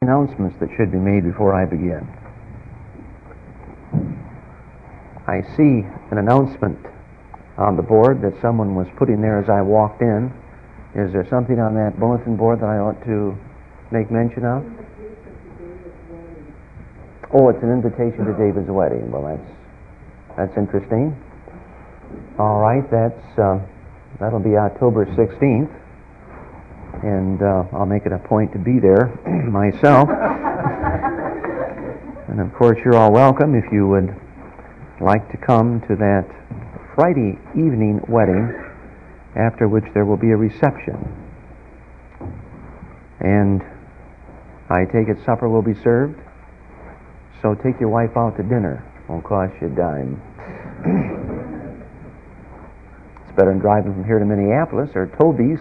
Announcements that should be made before I begin. I see an announcement on the board that someone was putting there as I walked in. Is there something on that bulletin board that I ought to make mention of? Oh, it's an invitation to David's wedding. Well, that's interesting. All right, that'll be October 16th. And I'll make it a point to be there myself. And of course, you're all welcome if you would like to come to that Friday evening wedding, after which there will be a reception. And I take it supper will be served, so take your wife out to dinner. Won't cost you a dime. It's better than driving from here to Minneapolis or Toby's.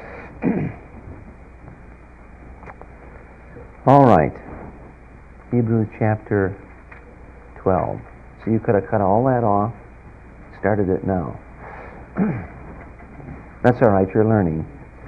All right, Hebrews chapter 12. So you could have cut all that off, started it now. That's all right, you're learning.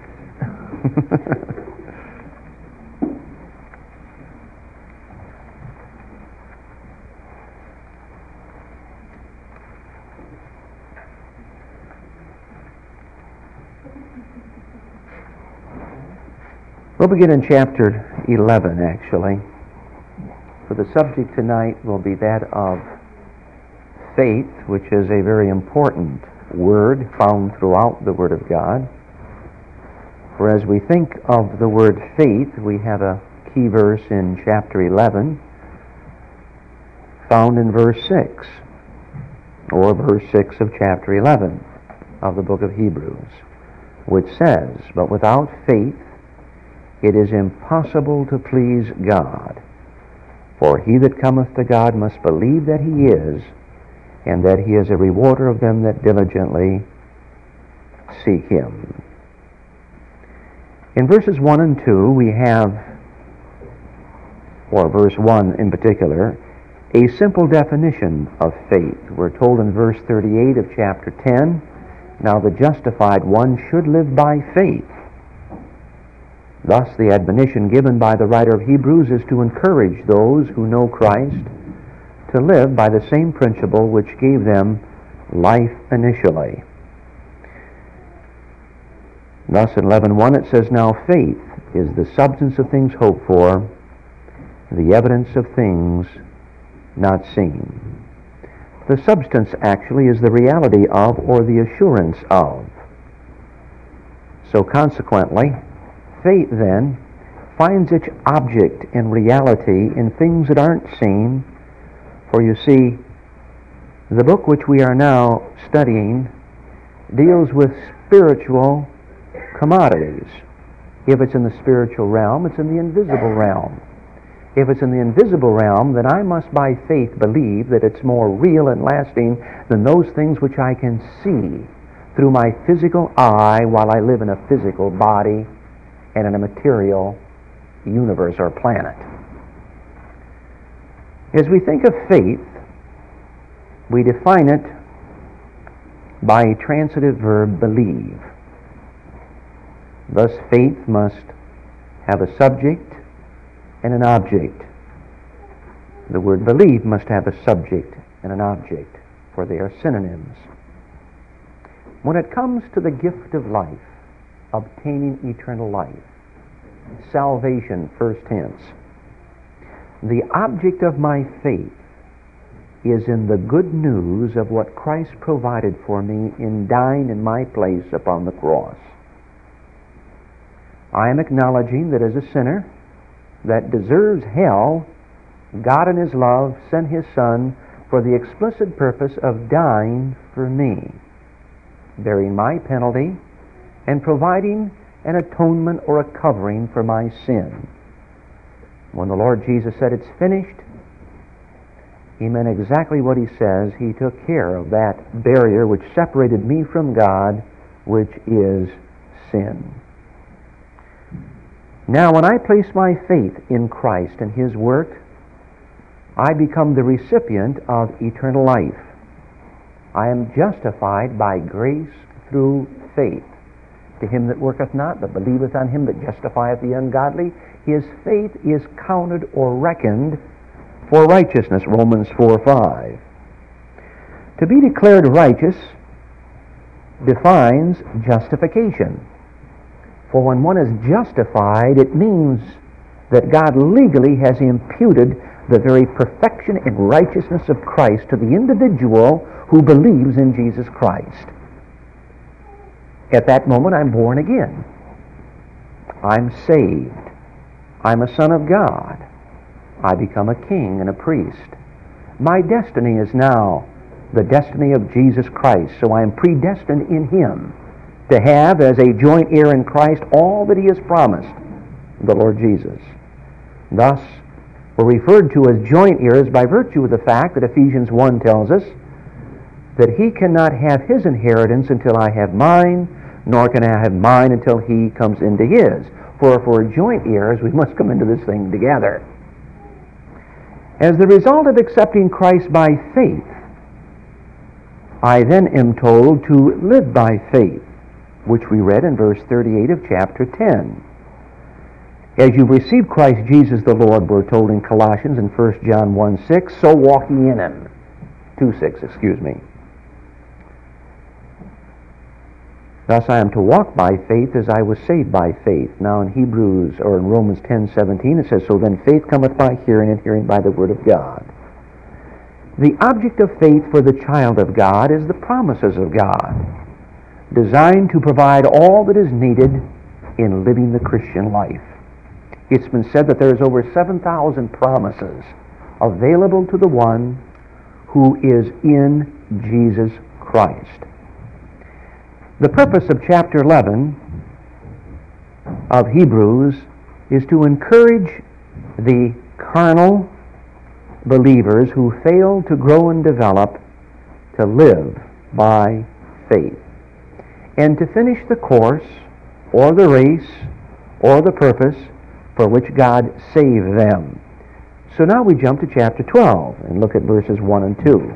We'll begin in chapter 11, actually. For the subject tonight will be that of faith, which is a very important word found throughout the Word of God. For as we think of the word faith, we have a key verse in chapter 11, found in verse 6, or verse 6 of chapter 11 of the book of Hebrews, which says, "But without faith it is impossible to please God. For he that cometh to God must believe that he is, and that he is a rewarder of them that diligently seek him." In verses 1 and 2 we have, or verse 1 in particular, a simple definition of faith. We're told in verse 38 of chapter 10, "Now the justified one should live by faith." Thus, the admonition given by the writer of Hebrews is to encourage those who know Christ to live by the same principle which gave them life initially. Thus, in 11:1 it says, "Now faith is the substance of things hoped for, the evidence of things not seen." The substance actually is the reality of, or the assurance of. So consequently, faith, then, finds its object and reality in things that aren't seen. For you see, the book which we are now studying deals with spiritual commodities. If it's in the spiritual realm, it's in the invisible realm. If it's in the invisible realm, then I must by faith believe that it's more real and lasting than those things which I can see through my physical eye while I live in a physical body and in a material universe or planet. As we think of faith, we define it by a transitive verb, believe. Thus, faith must have a subject and an object. The word believe must have a subject and an object, for they are synonyms. When it comes to the gift of life, obtaining eternal life, salvation first tense, the object of my faith is in the good news of what Christ provided for me in dying in my place upon the cross. I am acknowledging that as a sinner that deserves hell, God in His love sent His Son for the explicit purpose of dying for me, bearing my penalty and providing an atonement or a covering for my sin. When the Lord Jesus said it's finished, He meant exactly what He says. He took care of that barrier which separated me from God, which is sin. Now, when I place my faith in Christ and His work, I become the recipient of eternal life. I am justified by grace through faith. to him that worketh not, but believeth on him that justifieth the ungodly, his faith is counted or reckoned for righteousness, Romans 4:5. To be declared righteous defines justification. For when one is justified, it means that God legally has imputed the very perfection and righteousness of Christ to the individual who believes in Jesus Christ. At that moment, I'm born again. I'm saved. I'm a son of God. I become a king and a priest. My destiny is now the destiny of Jesus Christ, so I am predestined in him to have as a joint heir in Christ all that he has promised, the Lord Jesus. Thus, we're referred to as joint heirs by virtue of the fact that Ephesians 1 tells us that he cannot have his inheritance until I have mine, nor can I have mine until he comes into his. For if we're joint heirs, we must come into this thing together. As the result of accepting Christ by faith, I then am told to live by faith, which we read in verse 38 of chapter 10. As you receive Christ Jesus the Lord, we're told in Colossians and 1 John 1:6, so walk ye in him. 2:6, excuse me. Thus I am to walk by faith as I was saved by faith. Now in Hebrews, or in Romans 10:17, it says, so then faith cometh by hearing, and hearing by the word of God. The object of faith for the child of God is the promises of God, designed to provide all that is needed in living the Christian life. It's been said that there is over 7,000 promises available to the one who is in Jesus Christ. The purpose of chapter 11 of Hebrews is to encourage the carnal believers who fail to grow and develop to live by faith, and to finish the course or the race or the purpose for which God saved them. So now we jump to chapter 12 and look at verses 1 and 2.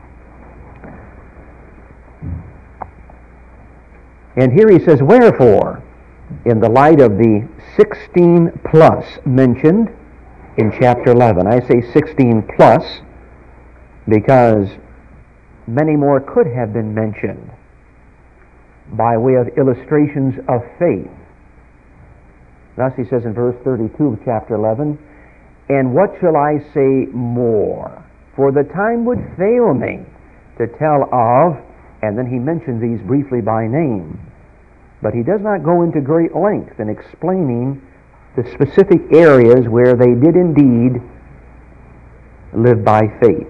And here he says, wherefore, in the light of the 16 plus mentioned in chapter 11. I say 16 plus because many more could have been mentioned by way of illustrations of faith. Thus he says in verse 32 of chapter 11, and what shall I say more? For the time would fail me to tell of, and then he mentions these briefly by name. But he does not go into great length in explaining the specific areas where they did indeed live by faith.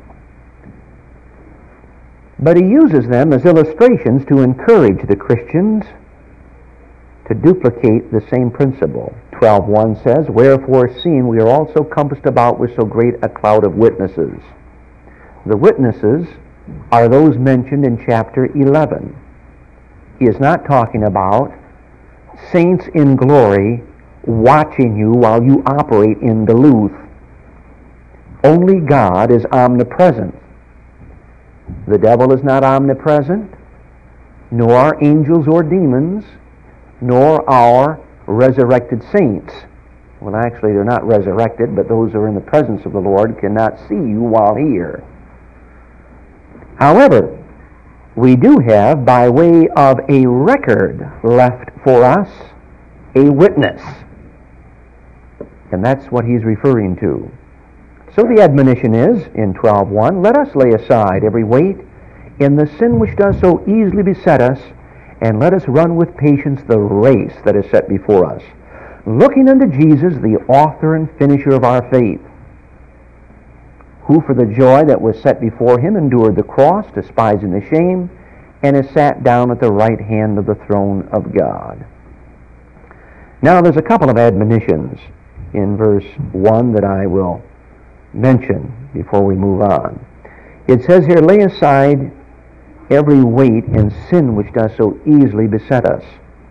But he uses them as illustrations to encourage the Christians to duplicate the same principle. 12:1 says, wherefore, seeing we are also compassed about with so great a cloud of witnesses. The witnesses are those mentioned in chapter 11. He is not talking about saints in glory watching you while you operate in Duluth. Only God is omnipresent. The devil is not omnipresent, nor are angels or demons, nor are resurrected saints. Well, actually, they're not resurrected, but those who are in the presence of the Lord cannot see you while here. However, we do have, by way of a record left for us, a witness. And that's what he's referring to. So the admonition is, in 12:1, let us lay aside every weight and the sin which does so easily beset us, and let us run with patience the race that is set before us, looking unto Jesus, the author and finisher of our faith, who for the joy that was set before him endured the cross, despising the shame, and is sat down at the right hand of the throne of God. Now there's a couple of admonitions in verse 1 that I will mention before we move on. It says here, lay aside every weight and sin which does so easily beset us.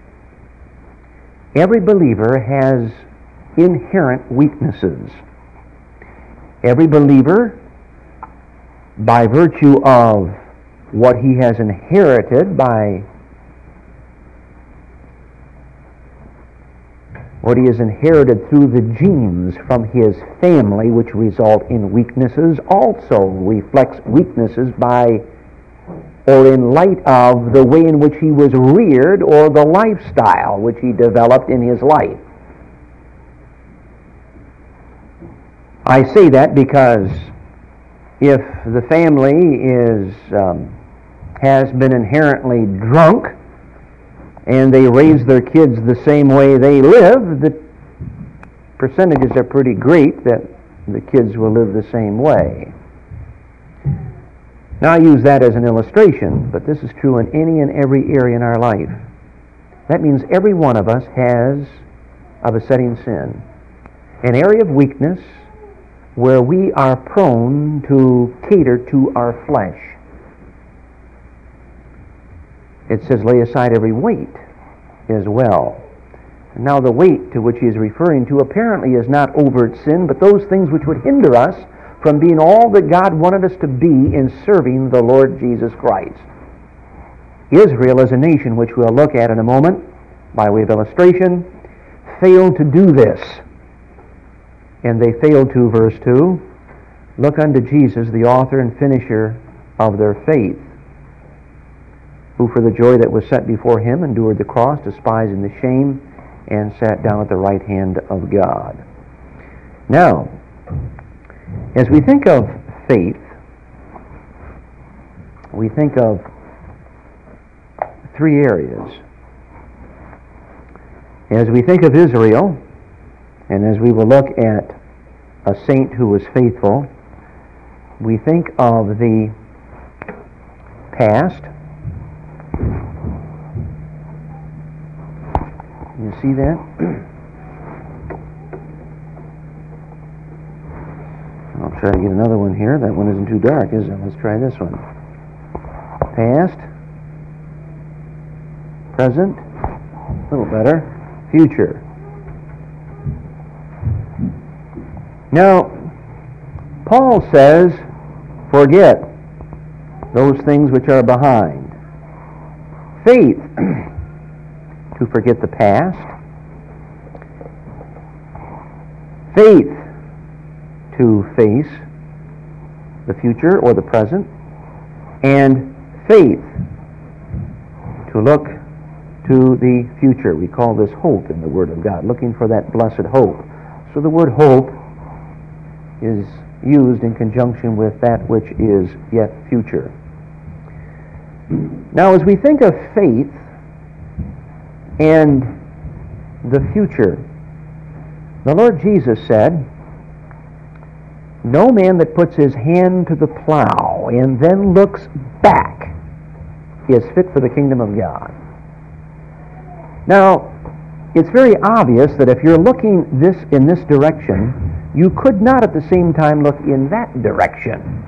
Every believer has inherent weaknesses. Every believer, by virtue of what he has inherited by what he has inherited through the genes from his family, which result in weaknesses, also reflects weaknesses by or in light of the way in which he was reared or the lifestyle which he developed in his life. I say that because if the family has been inherently drunk and they raise their kids the same way they live, the percentages are pretty great that the kids will live the same way. Now, I use that as an illustration, but this is true in any and every area in our life. That means every one of us has a besetting sin, an area of weakness where we are prone to cater to our flesh. It says, lay aside every weight as well. Now, the weight to which he is referring to apparently is not overt sin, but those things which would hinder us from being all that God wanted us to be in serving the Lord Jesus Christ. Israel as a nation, which we'll look at in a moment by way of illustration, failed to do this. And they failed to, verse 2, look unto Jesus, the author and finisher of their faith, who for the joy that was set before him endured the cross, despising the shame, and sat down at the right hand of God. Now, as we think of faith, we think of three areas. As we think of Israel, and as we will look at a saint who was faithful, we think of the past. You see that? I'll try to get another one here. That one isn't too dark, is it? Let's try this one. Past, present, a little better, future. Now, Paul says, forget those things which are behind. Faith, to forget the past. Faith, to face the future or the present. And faith, to look to the future. We call this hope in the Word of God, looking for that blessed hope. So the word hope is used in conjunction with that which is yet future. Now, as we think of faith and the future, the Lord Jesus said, no man that puts his hand to the plow and then looks back is fit for the kingdom of God. Now, it's very obvious that if you're looking in this direction, you could not at the same time look in that direction.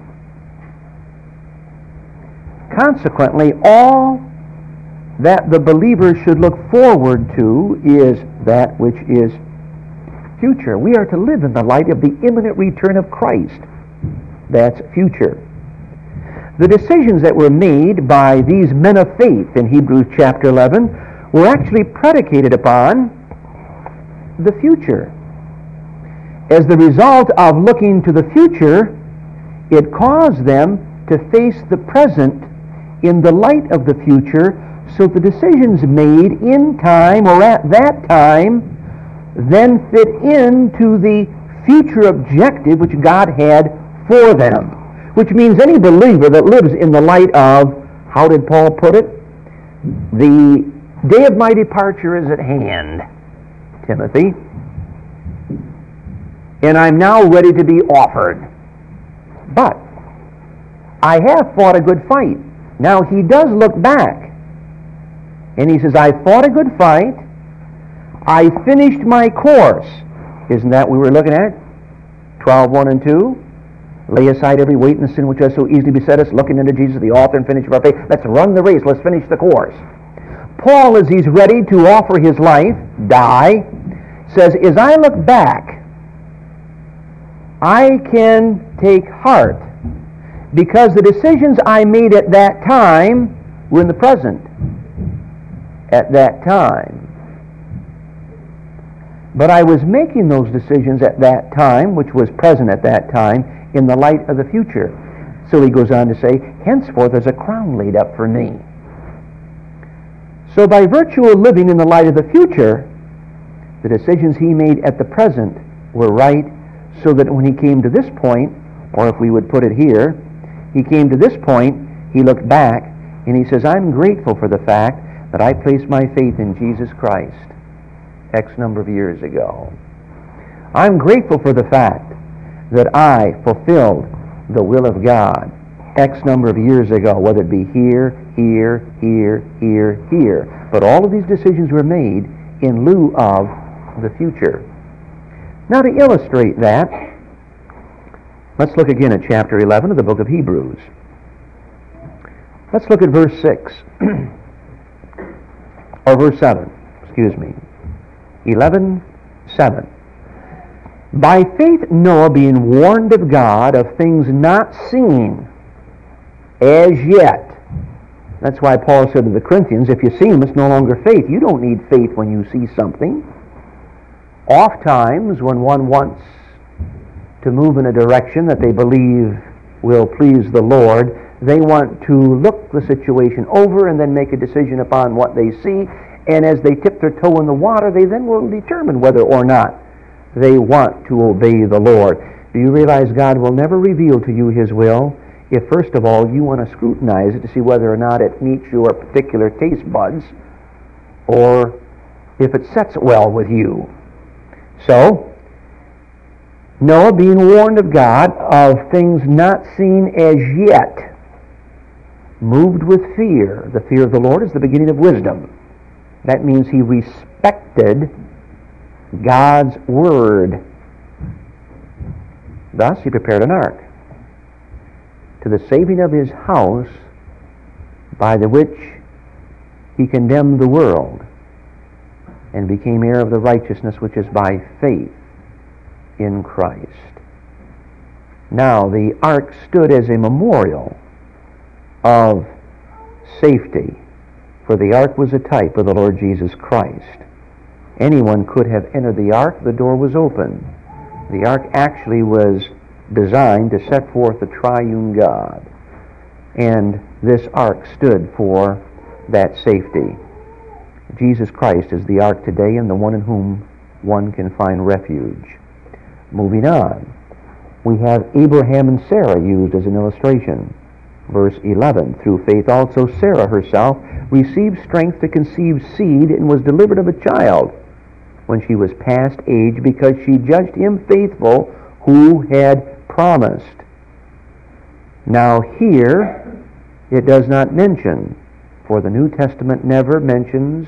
Consequently, all that the believer should look forward to is that which is future. We are to live in the light of the imminent return of Christ. That's future. The decisions that were made by these men of faith in Hebrews chapter 11 were actually predicated upon the future. As the result of looking to the future, it caused them to face the present in the light of the future, so the decisions made in time or at that time then fit into the future objective which God had for them. Which means any believer that lives in the light of, how did Paul put it? The day of my departure is at hand, Timothy, and I'm now ready to be offered. But I have fought a good fight. Now he does look back, and he says, I fought a good fight, I finished my course. Isn't that what we were looking at? 12:1 and 2. Lay aside every weight and the sin which does so easily beset us, looking unto Jesus, the author and finisher of our faith. Let's run the race. Let's finish the course. Paul, as he's ready to offer his life, die, says, as I look back, I can take heart, because the decisions I made at that time were in the present. At that time. But I was making those decisions at that time, which was present at that time, in the light of the future. So he goes on to say, henceforth there's a crown laid up for me. So by virtue of living in the light of the future, the decisions he made at the present were right, so that when he came to this point, or if we would put it here, he came to this point, he looked back, and he says, I'm grateful for the fact that I placed my faith in Jesus Christ X number of years ago. I'm grateful for the fact that I fulfilled the will of God X number of years ago, whether it be here, here, here, here, here. But all of these decisions were made in lieu of the future. Now, to illustrate that, let's look again at chapter 11 of the book of Hebrews. Let's look at verse 6. Or verse 7, excuse me. 11:7. By faith Noah, being warned of God of things not seen as yet. That's why Paul said to the Corinthians, if you see them, it's no longer faith. You don't need faith when you see something. Oft times, when one wants to move in a direction that they believe will please the Lord, they want to look the situation over and then make a decision upon what they see. And as they tip their toe in the water, they then will determine whether or not they want to obey the Lord. Do you realize God will never reveal to you His will if, first of all, you want to scrutinize it to see whether or not it meets your particular taste buds, or if it sets well with you? So, Noah, being warned of God of things not seen as yet, moved with fear. The fear of the Lord is the beginning of wisdom. That means he respected God's word. Thus he prepared an ark to the saving of his house, by the which he condemned the world and became heir of the righteousness which is by faith in Christ. Now the ark stood as a memorial of safety, for the ark was a type of the Lord Jesus Christ. Anyone could have entered the ark. The door was open. The ark actually was designed to set forth the triune God. And this ark stood for that safety. Jesus Christ is the ark today, and the one in whom one can find refuge. Moving on, we have Abraham and Sarah used as an illustration. Verse 11, through faith also Sarah herself received strength to conceive seed and was delivered of a child when she was past age, because she judged him faithful who had promised. Now here it does not mention, for the New Testament never mentions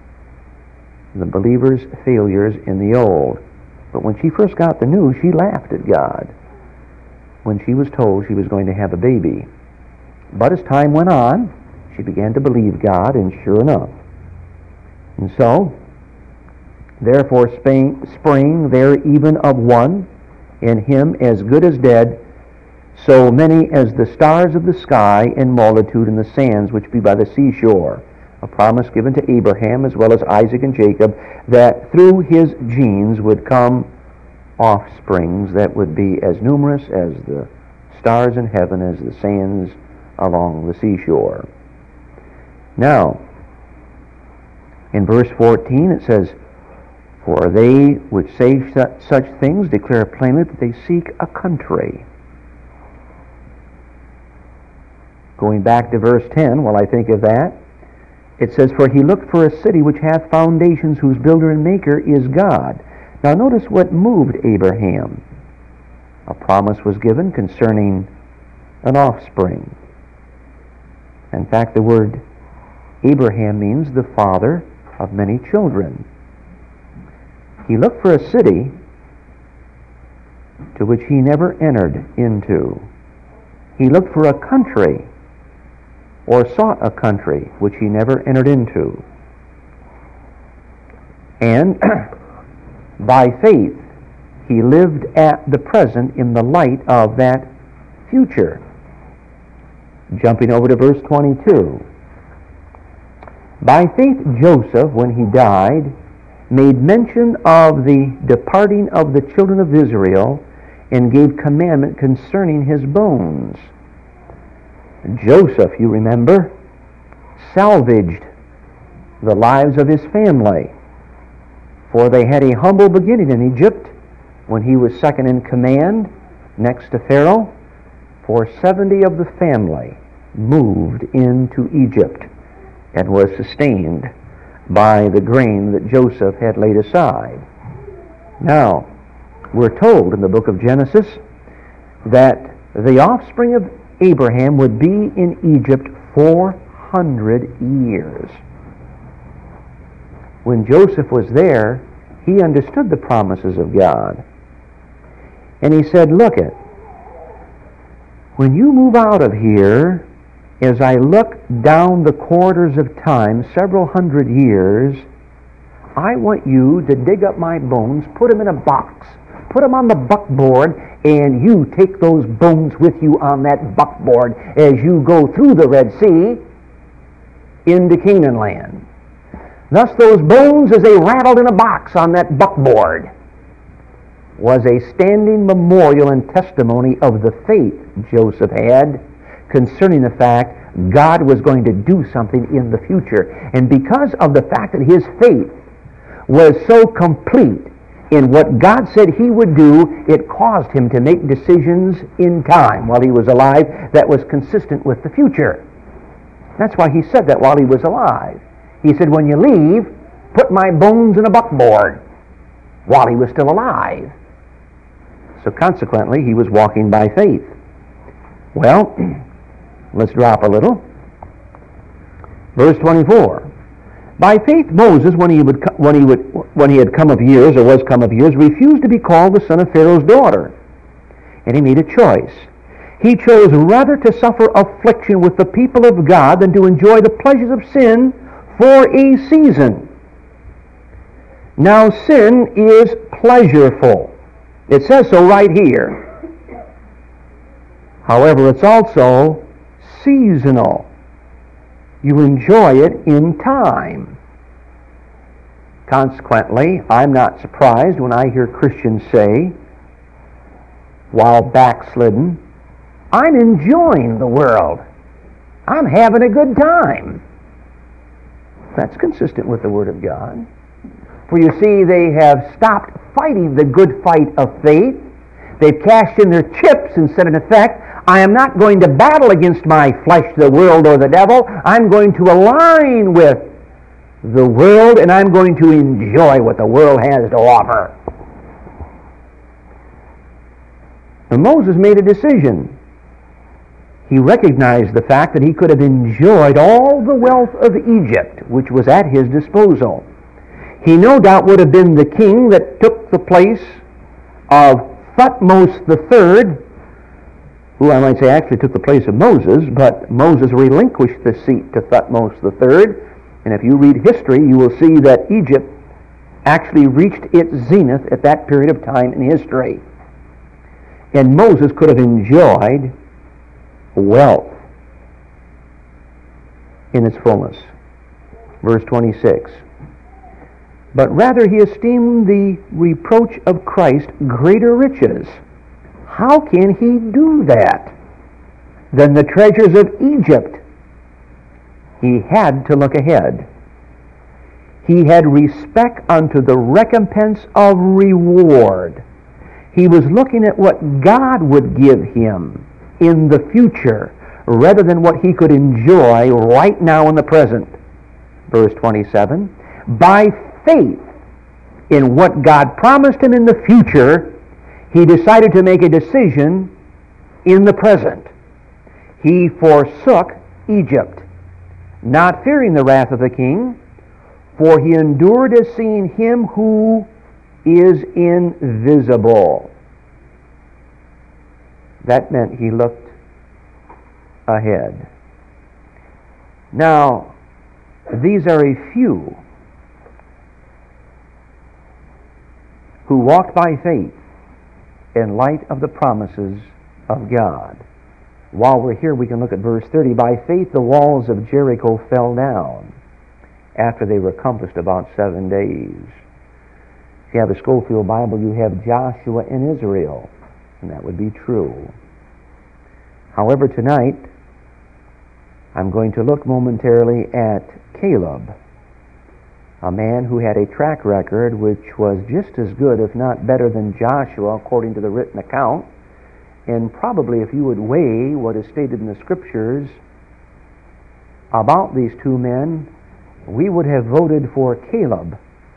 the believer's failures in the Old. But when she first got the news, she laughed at God when she was told she was going to have a baby. But as time went on, she began to believe God, and sure enough. And so, therefore sprang there even of one, in him as good as dead, so many as the stars of the sky, and multitude in the sands which be by the seashore. A promise given to Abraham as well as Isaac and Jacob, that through his genes would come offsprings that would be as numerous as the stars in heaven, as the sands along the seashore. Now, in verse 14 it says, for they which say such things declare plainly that they seek a country. Going back to verse 10, while I think of that, it says, for he looked for a city which hath foundations, whose builder and maker is God. Now notice what moved Abraham. A promise was given concerning an offspring. In fact, the word Abraham means the father of many children. He looked for a city to which he never entered into. He looked for a country, or sought a country, which he never entered into. And by faith, he lived at the present in the light of that future. Jumping over to verse 22. By faith Joseph, when he died, made mention of the departing of the children of Israel and gave commandment concerning his bones. Joseph, you remember, salvaged the lives of his family, for they had a humble beginning in Egypt when he was second in command next to Pharaoh. For 70 of the family moved into Egypt and was sustained by the grain that Joseph had laid aside. Now, we're told in the book of Genesis that the offspring of Abraham would be in Egypt 400 years. When Joseph was there, he understood the promises of God. And he said, look it, when you move out of here, as I look down the corridors of time, several hundred years, I want you to dig up my bones, put them in a box, put them on the buckboard, and you take those bones with you on that buckboard as you go through the Red Sea into Canaan land. Thus those bones, as they rattled in a box on that buckboard, was a standing memorial and testimony of the faith Joseph had concerning the fact God was going to do something in the future. And because of the fact that his faith was so complete in what God said he would do, it caused him to make decisions in time while he was alive that was consistent with the future. That's why he said that while he was alive. He said, when you leave, put my bones in a buckboard, while he was still alive. So consequently, he was walking by faith. Well, let's drop a little. Verse 24. By faith Moses, when he had come of years, or was come of years, refused to be called the son of Pharaoh's daughter. And he made a choice. He chose rather to suffer affliction with the people of God than to enjoy the pleasures of sin for a season. Now sin is pleasureful. It says so right here. However, it's also seasonal. You enjoy it in time. Consequently, I'm not surprised when I hear Christians say, while backslidden, I'm enjoying the world. I'm having a good time. That's consistent with the Word of God. For you see, they have stopped fighting the good fight of faith. They've cashed in their chips and said, in effect, I am not going to battle against my flesh, the world, or the devil. I'm going to align with the world, and I'm going to enjoy what the world has to offer. And Moses made a decision. He recognized the fact that he could have enjoyed all the wealth of Egypt, which was at his disposal. He no doubt would have been the king that took the place of Thutmose III, who I might say actually took the place of Moses, but Moses relinquished the seat to Thutmose III. And if you read history, you will see that Egypt actually reached its zenith at that period of time in history. And Moses could have enjoyed wealth in its fullness. Verse 26. But rather he esteemed the reproach of Christ greater riches. How can he do that? Than the treasures of Egypt. He had to look ahead. He had respect unto the recompense of reward. He was looking at what God would give him in the future rather than what he could enjoy right now in the present. Verse 27. By faith in what God promised him in the future, he decided to make a decision in the present. He forsook Egypt, not fearing the wrath of the king, for he endured as seeing him who is invisible. That meant he looked ahead. Now, these are a few who walked by faith in light of the promises of God. While we're here, we can look at verse 30. By faith the walls of Jericho fell down after they were compassed about 7 days. If you have a Schofield Bible, you have Joshua and Israel, and that would be true. However, tonight, I'm going to look momentarily at Caleb, a man who had a track record which was just as good, if not better, than Joshua, according to the written account. And probably, if you would weigh what is stated in the Scriptures about these two men, we would have voted for Caleb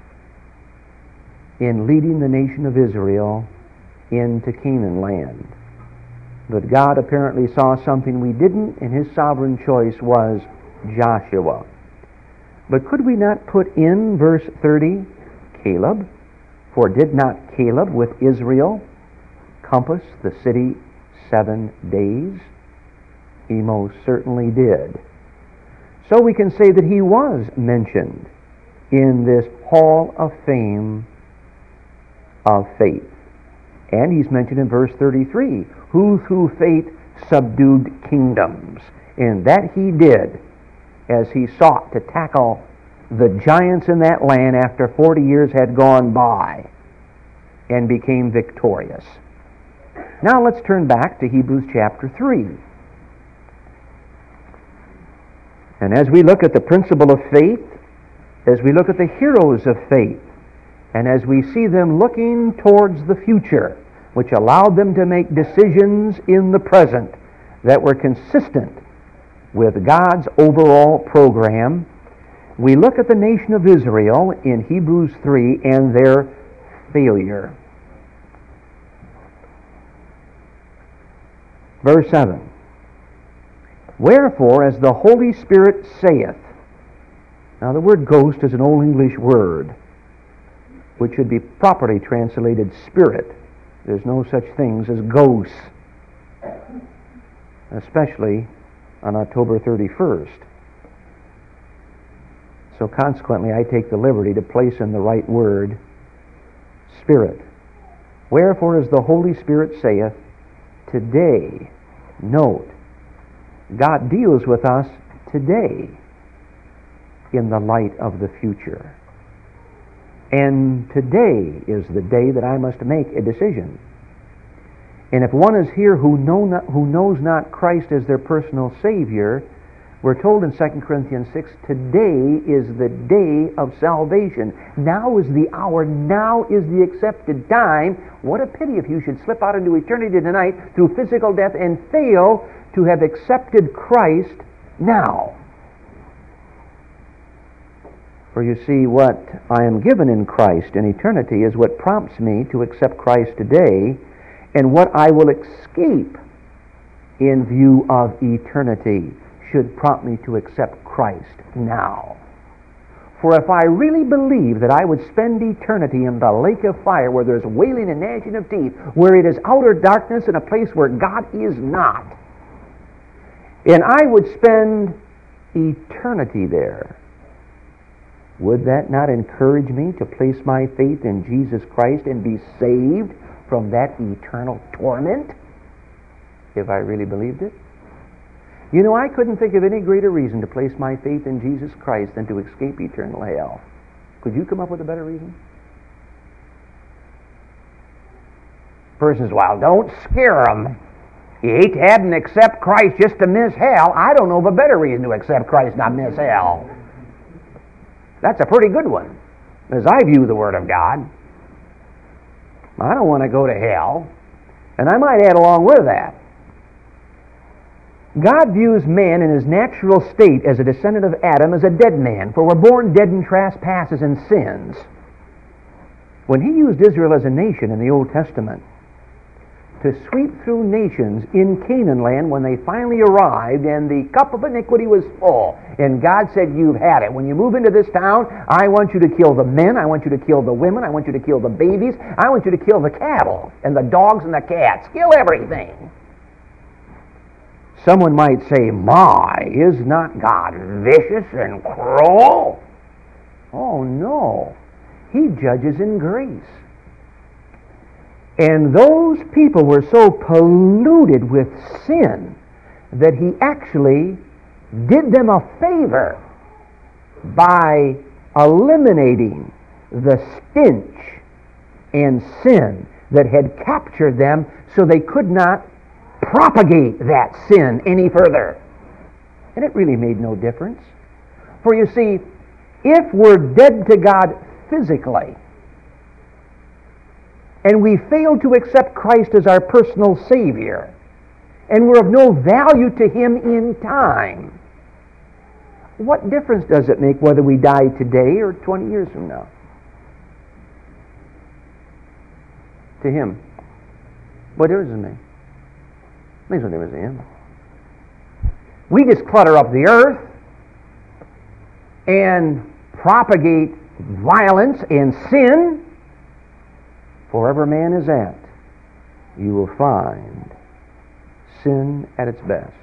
in leading the nation of Israel into Canaan land. But God apparently saw something we didn't, and His sovereign choice was Joshua. But could we not put in verse 30, Caleb? For did not Caleb with Israel compass the city 7 days? He most certainly did. So we can say that he was mentioned in this hall of fame of faith. And he's mentioned in verse 33, who through faith subdued kingdoms. And that he did as he sought to tackle the giants in that land after 40 years had gone by and became victorious. Now let's turn back to Hebrews chapter 3. And as we look at the principle of faith, as we look at the heroes of faith, and as we see them looking towards the future, which allowed them to make decisions in the present that were consistent with God's overall program, we look at the nation of Israel in Hebrews 3 and their failure. Verse 7. Wherefore, as the Holy Spirit saith, now the word ghost is an Old English word, which should be properly translated spirit. There's no such things as ghosts, especially on October 31st. So consequently, I take the liberty to place in the right word, spirit. Wherefore, as the Holy Spirit saith, today, note, God deals with us today in the light of the future. And today is the day that I must make a decision. And if one is here who knows not Christ as their personal Savior, we're told in 2 Corinthians 6, today is the day of salvation. Now is the hour. Now is the accepted time. What a pity if you should slip out into eternity tonight through physical death and fail to have accepted Christ now. For you see, what I am given in Christ in eternity is what prompts me to accept Christ today, and what I will escape in view of eternity should prompt me to accept Christ now. For if I really believe that I would spend eternity in the lake of fire where there's wailing and gnashing of teeth, where it is outer darkness in a place where God is not, and I would spend eternity there, would that not encourage me to place my faith in Jesus Christ and be saved from that eternal torment, if I really believed it? You know, I couldn't think of any greater reason to place my faith in Jesus Christ than to escape eternal hell. Could you come up with a better reason? Person says, well, don't scare them. You hate to have them accept Christ just to miss hell. I don't know of a better reason to accept Christ, not miss hell. That's a pretty good one, as I view the Word of God. I don't want to go to hell. And I might add along with that, God views man in his natural state as a descendant of Adam as a dead man, for we're born dead in trespasses and sins. When He used Israel as a nation in the Old Testament to sweep through nations in Canaan land when they finally arrived and the cup of iniquity was full, and God said, you've had it. When you move into this town, I want you to kill the men, I want you to kill the women, I want you to kill the babies, I want you to kill the cattle and the dogs and the cats. Kill everything. Someone might say, my, is not God vicious and cruel? Oh no, He judges in grace. And those people were so polluted with sin that He actually did them a favor by eliminating the stench and sin that had captured them so they could not propagate that sin any further. And it really made no difference. For you see, if we're dead to God physically, and we fail to accept Christ as our personal Savior, and we're of no value to Him in time, what difference does it make whether we die today or 20 years from now? To Him. What difference does it make? It makes no difference to Him. We just clutter up the earth and propagate violence and sin. Wherever man is at, you will find sin at its best.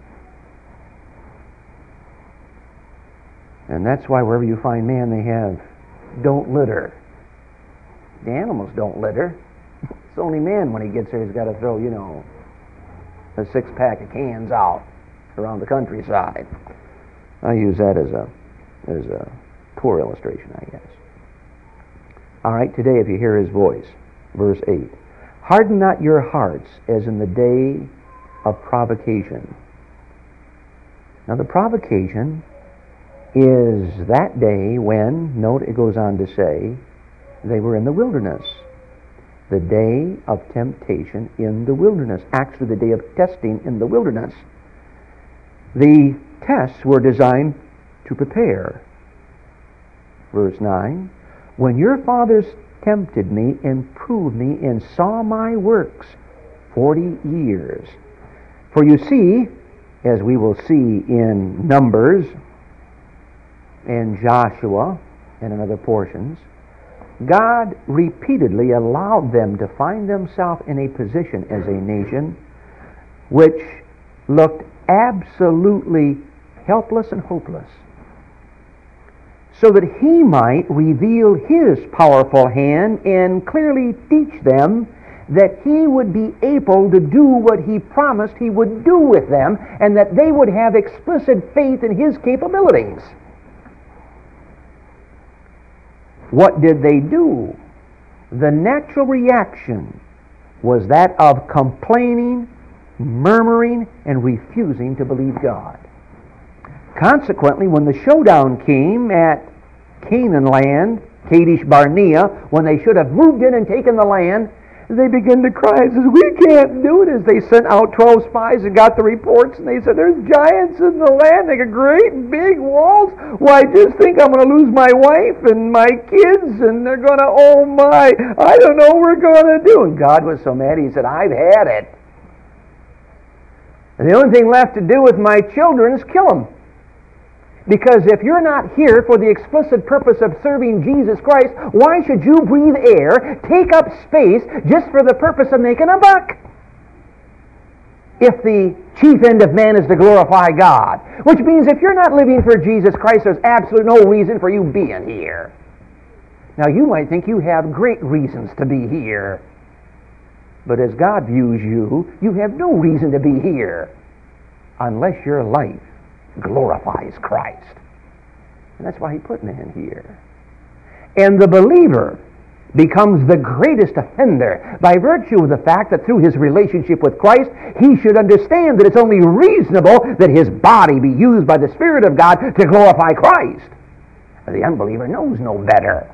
And that's why wherever you find man, they have don't litter. The animals don't litter. It's only man, when he gets there, he's got to throw, a 6-pack of cans out around the countryside. I use that as a poor illustration, I guess. All right, today if you hear His voice, verse 8, harden not your hearts as in the day of provocation. Now the provocation is that day when, note it goes on to say, they were in the wilderness. The day of temptation in the wilderness. Actually, the day of testing in the wilderness. The tests were designed to prepare. Verse 9, when your fathers tempted me and proved me and saw my works 40 years. For you see, as we will see in Numbers and Joshua and in other portions, God repeatedly allowed them to find themselves in a position as a nation which looked absolutely helpless and hopeless, so that He might reveal His powerful hand and clearly teach them that He would be able to do what He promised He would do with them, and that they would have explicit faith in His capabilities. What did they do? The natural reaction was that of complaining, murmuring, and refusing to believe God. Consequently, when the showdown came at Canaan land, Kadesh Barnea, when they should have moved in and taken the land, they began to cry and says, we can't do it. As they sent out 12 spies and got the reports, and they said, there's giants in the land. They got great big walls. Well, I just think I'm going to lose my wife and my kids, and they're going to, oh my, I don't know what we're going to do. And God was so mad, He said, I've had it. And the only thing left to do with my children is kill them. Because if you're not here for the explicit purpose of serving Jesus Christ, why should you breathe air, take up space, just for the purpose of making a buck? If the chief end of man is to glorify God. Which means if you're not living for Jesus Christ, there's absolutely no reason for you being here. Now you might think you have great reasons to be here. But as God views you, you have no reason to be here unless your life glorifies Christ. And that's why He put man here. And the believer becomes the greatest offender by virtue of the fact that through his relationship with Christ, he should understand that it's only reasonable that his body be used by the Spirit of God to glorify Christ. The unbeliever knows no better.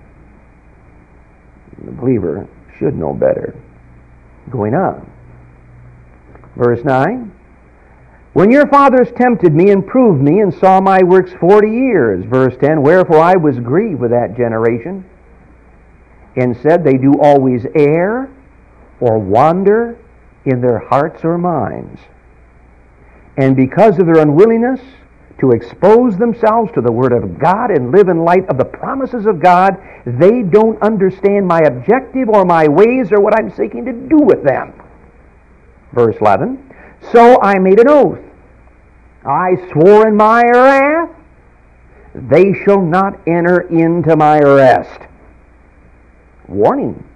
The believer should know better. Going on. Verse 9. When your fathers tempted me and proved me and saw my works 40 years. Verse 10. Wherefore I was grieved with that generation and said, they do always err or wander in their hearts or minds. And because of their unwillingness to expose themselves to the Word of God and live in light of the promises of God, they don't understand my objective or my ways or what I'm seeking to do with them. Verse 11. So I made an oath. I swore in my wrath, they shall not enter into my rest. Warning.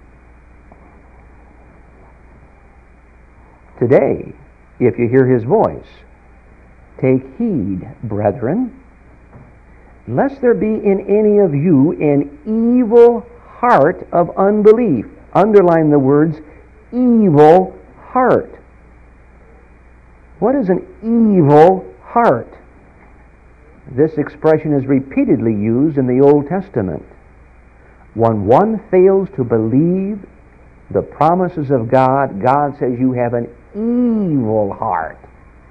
Today, if you hear His voice, take heed, brethren, lest there be in any of you an evil heart of unbelief. Underline the words evil heart. What is an evil heart? This expression is repeatedly used in the Old Testament. When one fails to believe the promises of God, God says you have an evil heart.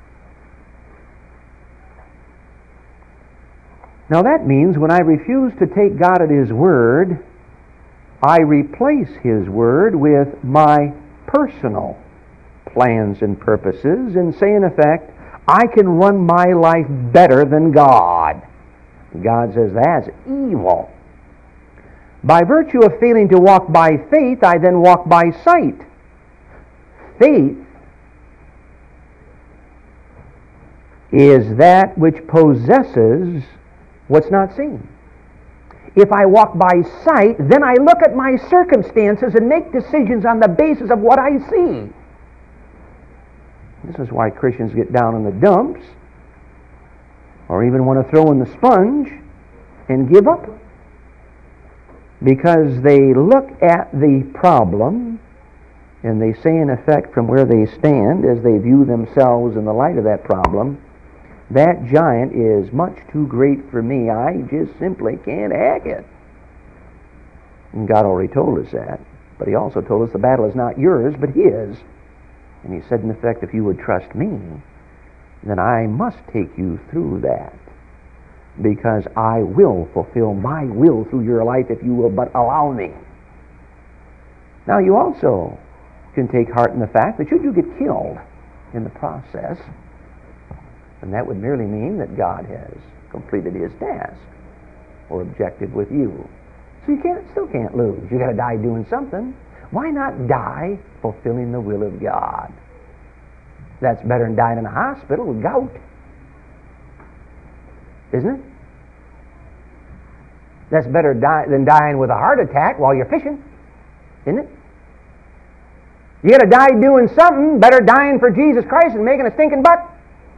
Now that means when I refuse to take God at His Word, I replace His Word with my personal plans and purposes and say in effect, I can run my life better than God. God says that's evil. By virtue of failing to walk by faith, I then walk by sight. Faith is that which possesses what's not seen. If I walk by sight, then I look at my circumstances and make decisions on the basis of what I see. This is why Christians get down in the dumps, or even want to throw in the sponge and give up. Because they look at the problem and they say in effect from where they stand as they view themselves in the light of that problem, that giant is much too great for me. I just simply can't hack it. And God already told us that. But He also told us the battle is not yours, but His. And He said, in effect, if you would trust me, then I must take you through that. Because I will fulfill my will through your life if you will but allow me. Now you also can take heart in the fact that should you get killed in the process, then that would merely mean that God has completed His task or objective with you. So you still can't lose. You've got to die doing something. Why not die fulfilling the will of God? That's better than dying in a hospital with gout. Isn't it? That's better than dying with a heart attack while you're fishing. Isn't it? You got to die doing something. Better dying for Jesus Christ and making a stinking buck.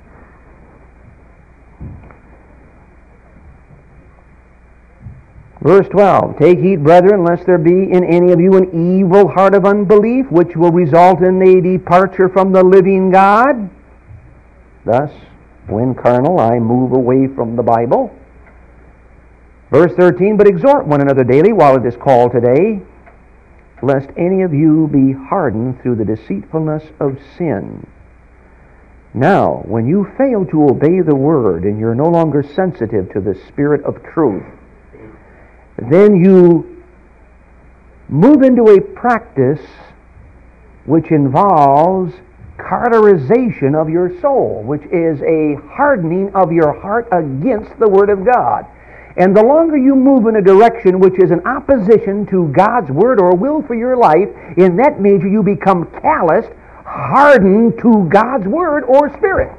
Verse 12, take heed, brethren, lest there be in any of you an evil heart of unbelief, which will result in a departure from the living God. Thus, when carnal, I move away from the Bible. Verse 13, but exhort one another daily while it is called today, lest any of you be hardened through the deceitfulness of sin. Now, when you fail to obey the Word and you're no longer sensitive to the Spirit of truth, then you move into a practice which involves cauterization of your soul, which is a hardening of your heart against the Word of God. And the longer you move in a direction which is in opposition to God's Word or will for your life, in that measure you become calloused, hardened to God's Word or Spirit.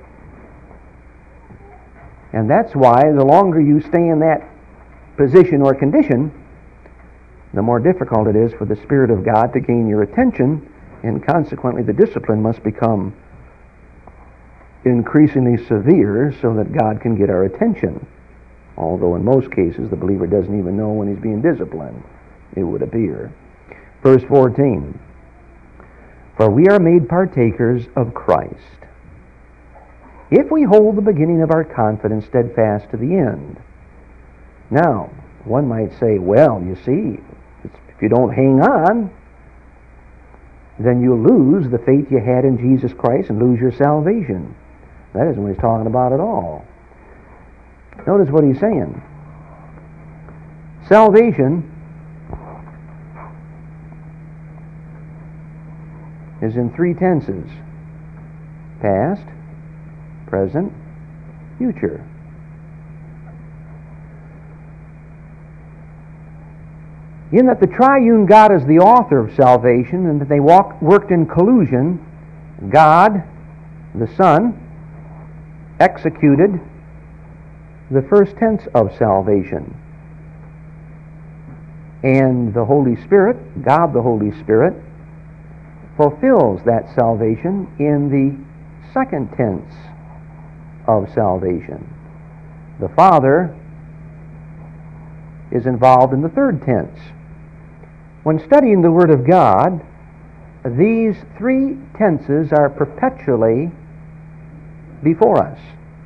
And that's why the longer you stay in that position or condition, the more difficult it is for the Spirit of God to gain your attention, and consequently the discipline must become increasingly severe so that God can get our attention. Although in most cases the believer doesn't even know when he's being disciplined, it would appear. Verse 14, for we are made partakers of Christ, if we hold the beginning of our confidence steadfast to the end. Now, one might say, well, you see, if you don't hang on, then you'll lose the faith you had in Jesus Christ and lose your salvation. That isn't what he's talking about at all. Notice what he's saying. Salvation is in three tenses: past, present, future. In that the triune God is the author of salvation, and that they worked in collusion, God, the Son, executed the first tense of salvation. And the Holy Spirit, God the Holy Spirit, fulfills that salvation in the second tense of salvation. The Father is involved in the third tense. When studying the Word of God, these three tenses are perpetually before us.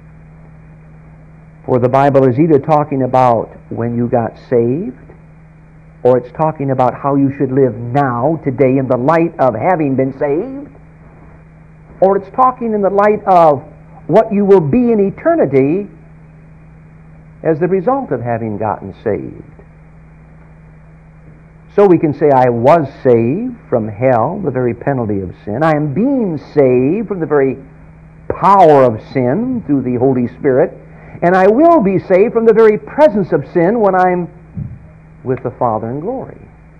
For the Bible is either talking about when you got saved, or it's talking about how you should live now, today, in the light of having been saved, or it's talking in the light of what you will be in eternity as the result of having gotten saved. So we can say, I was saved from hell, the very penalty of sin. I am being saved from the very power of sin through the Holy Spirit. And I will be saved from the very presence of sin when I'm with the Father in glory.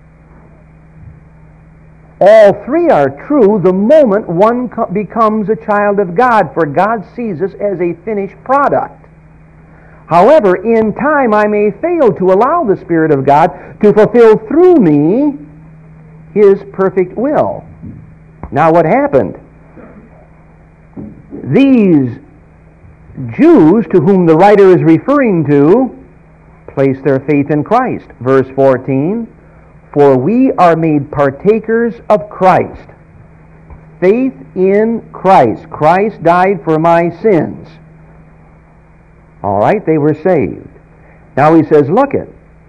All three are true the moment one becomes a child of God, for God sees us as a finished product. However, in time I may fail to allow the Spirit of God to fulfill through me His perfect will. Now what happened? These Jews to whom the writer is referring to place their faith in Christ. Verse 14, for we are made partakers of Christ. Faith in Christ. Christ died for my sins. All right, they were saved. Now he says, look it.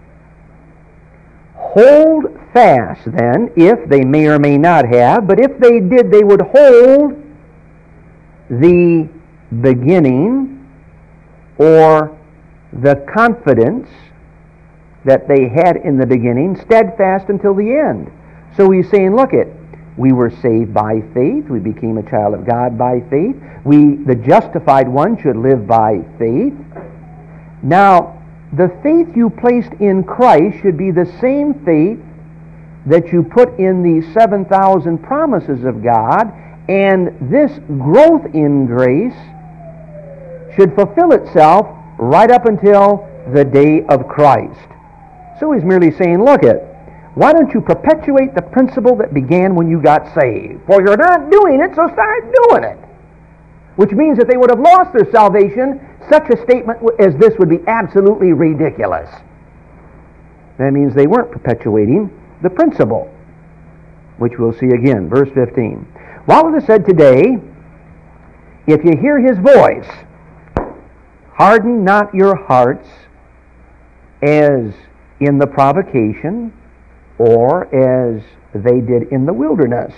Hold fast then, if they may or may not have, but if they did, they would hold the beginning or the confidence that they had in the beginning steadfast until the end. So he's saying, look it, we were saved by faith, we became a child of God by faith, the justified one should live by faith. Now, the faith you placed in Christ should be the same faith that you put in the 7,000 promises of God, and this growth in grace should fulfill itself right up until the day of Christ. So he's merely saying, look it, why don't you perpetuate the principle that began when you got saved? For you're not doing it, so start doing it. Which means that they would have lost their salvation, such a statement as this would be absolutely ridiculous. That means they weren't perpetuating the principle, which we'll see again. Verse 15. While it is said today, if you hear His voice, harden not your hearts as in the provocation, or as they did in the wilderness.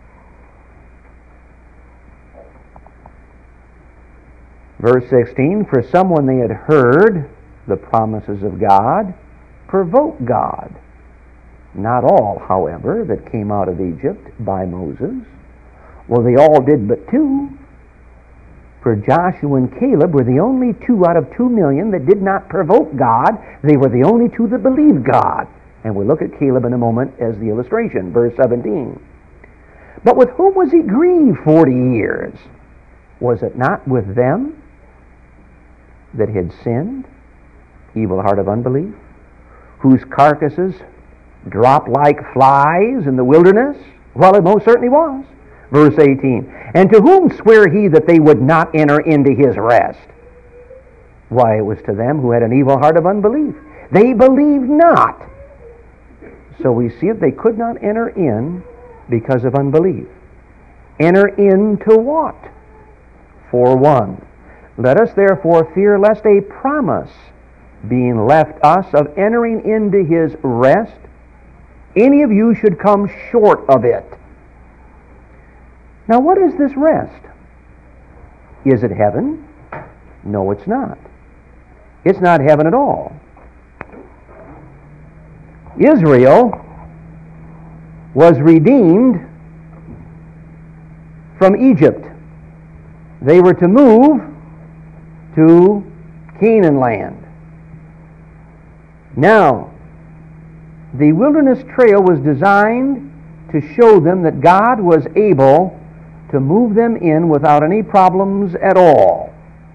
Verse 16, for some when they had heard the promises of God, provoked God. Not all, however, that came out of Egypt by Moses. Well, they all did but two. For Joshua and Caleb were the only 2 out of 2 million that did not provoke God. They were the only 2 that believed God. And we'll look at Caleb in a moment as the illustration. Verse 17. But with whom was he grieved 40 years? Was it not with them that had sinned, evil heart of unbelief, whose carcasses dropped like flies in the wilderness? Well, it most certainly was. Verse 18, and to whom sware he that they would not enter into his rest? Why, it was to them who had an evil heart of unbelief. They believed not. So we see that they could not enter in because of unbelief. Enter into what? For one. Let us therefore fear lest a promise being left us of entering into his rest, any of you should come short of it. Now, what is this rest? Is it heaven? No, it's not. It's not heaven at all. Israel was redeemed from Egypt. They were to move to Canaan land. Now, the wilderness trail was designed to show them that God was able to move them in without any problems at all.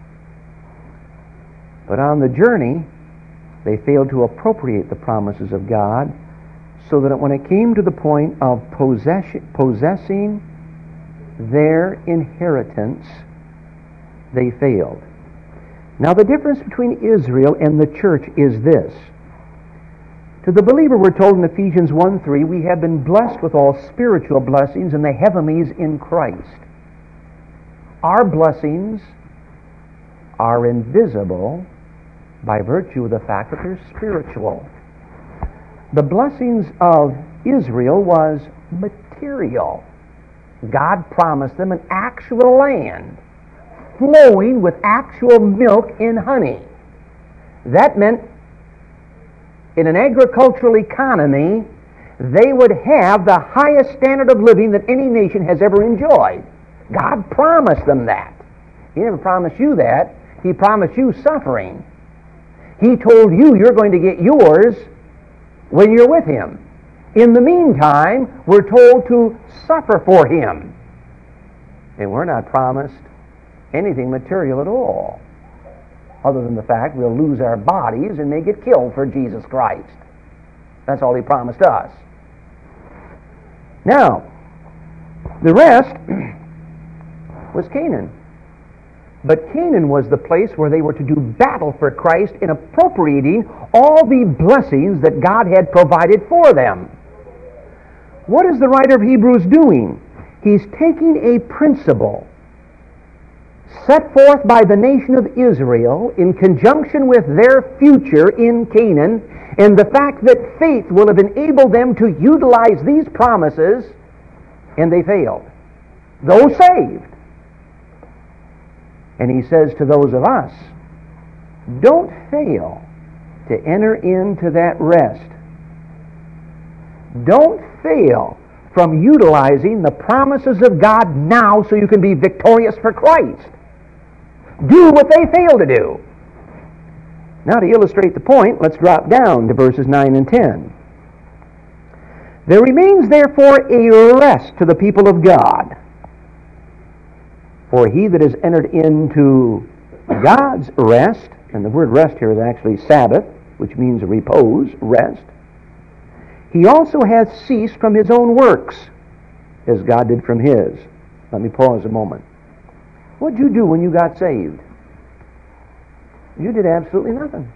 But on the journey, they failed to appropriate the promises of God, so that when it came to the point of possessing their inheritance, they failed. Now, the difference between Israel and the church is this. To the believer, we're told in Ephesians 1:3, we have been blessed with all spiritual blessings in the heavenlies in Christ. Our blessings are invisible by virtue of the fact that they're spiritual. The blessings of Israel was material. God promised them an actual land flowing with actual milk and honey. That meant in an agricultural economy, they would have the highest standard of living that any nation has ever enjoyed. God promised them that. He never promised you that. He promised you suffering. He told you you're going to get yours when you're with Him. In the meantime, we're told to suffer for Him. And we're not promised anything material at all, other than the fact we'll lose our bodies and may get killed for Jesus Christ. That's all He promised us. Now, the rest was Canaan. But Canaan was the place where they were to do battle for Christ in appropriating all the blessings that God had provided for them. What is the writer of Hebrews doing? He's taking a principle set forth by the nation of Israel in conjunction with their future in Canaan, and the fact that faith will have enabled them to utilize these promises, and they failed, though saved. And he says to those of us, don't fail to enter into that rest. Don't fail from utilizing the promises of God now so you can be victorious for Christ. Do what they fail to do. Now, to illustrate the point, let's drop down to verses 9 and 10. There remains therefore a rest to the people of God. For he that has entered into God's rest, and the word rest here is actually Sabbath, which means repose, rest, he also hath ceased from his own works, as God did from his. Let me pause a moment. What did you do when you got saved? You did absolutely nothing.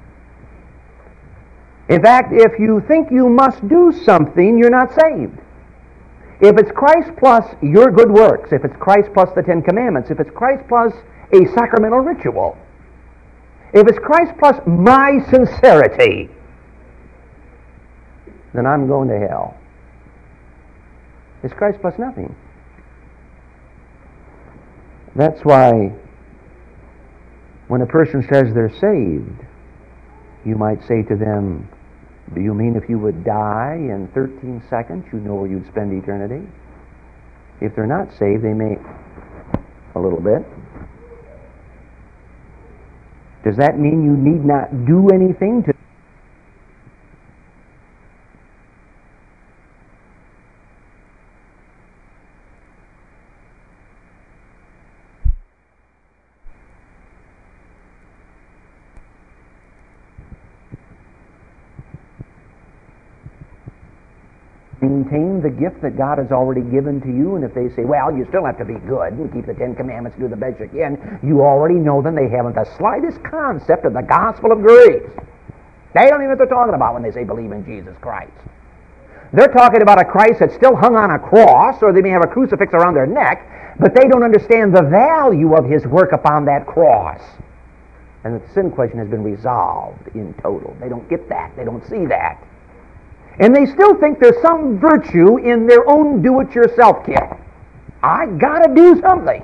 In fact, if you think you must do something, you're not saved. If it's Christ plus your good works, if it's Christ plus the Ten Commandments, if it's Christ plus a sacramental ritual, if it's Christ plus my sincerity, then I'm going to hell. It's Christ plus nothing. That's why when a person says they're saved, you might say to them, do you mean if you would die in 13 seconds, you know where you'd spend eternity? If they're not saved, they may a little bit. Does that mean you need not do anything to maintain the gift that God has already given to you? And if they say, well, you still have to be good and keep the Ten Commandments, do the best you can, you already know then they haven't the slightest concept of the gospel of grace. They don't even know what they're talking about when they say believe in Jesus Christ. They're talking about a Christ that's still hung on a cross, or they may have a crucifix around their neck, but they don't understand the value of His work upon that cross. And the sin question has been resolved in total. They don't get that. They don't see that. And they still think there's some virtue in their own do-it-yourself kit. I got to do something.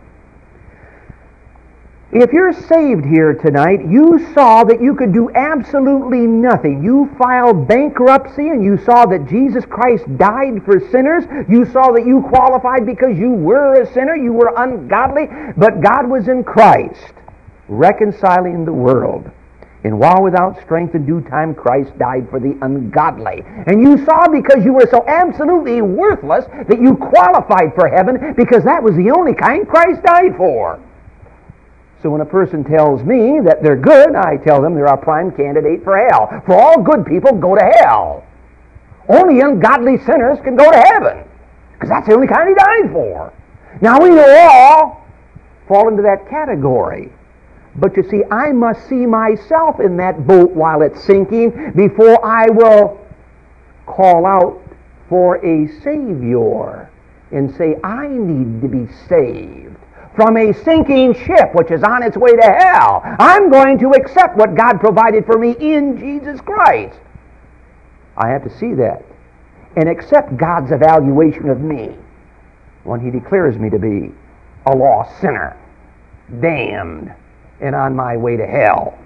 If you're saved here tonight, you saw that you could do absolutely nothing. You filed bankruptcy and you saw that Jesus Christ died for sinners. You saw that you qualified because you were a sinner. You were ungodly. But God was in Christ, reconciling the world. And while without strength in due time, Christ died for the ungodly. And you saw because you were so absolutely worthless that you qualified for heaven because that was the only kind Christ died for. So when a person tells me that they're good, I tell them they're a prime candidate for hell. For all good people go to hell. Only ungodly sinners can go to heaven because that's the only kind He died for. Now we know all fall into that category. But you see, I must see myself in that boat while it's sinking before I will call out for a Savior and say, I need to be saved from a sinking ship which is on its way to hell. I'm going to accept what God provided for me in Jesus Christ. I have to see that and accept God's evaluation of me when He declares me to be a lost sinner, damned, and on my way to hell.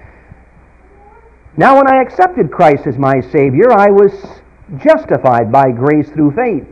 Now, when I accepted Christ as my Savior, I was justified by grace through faith.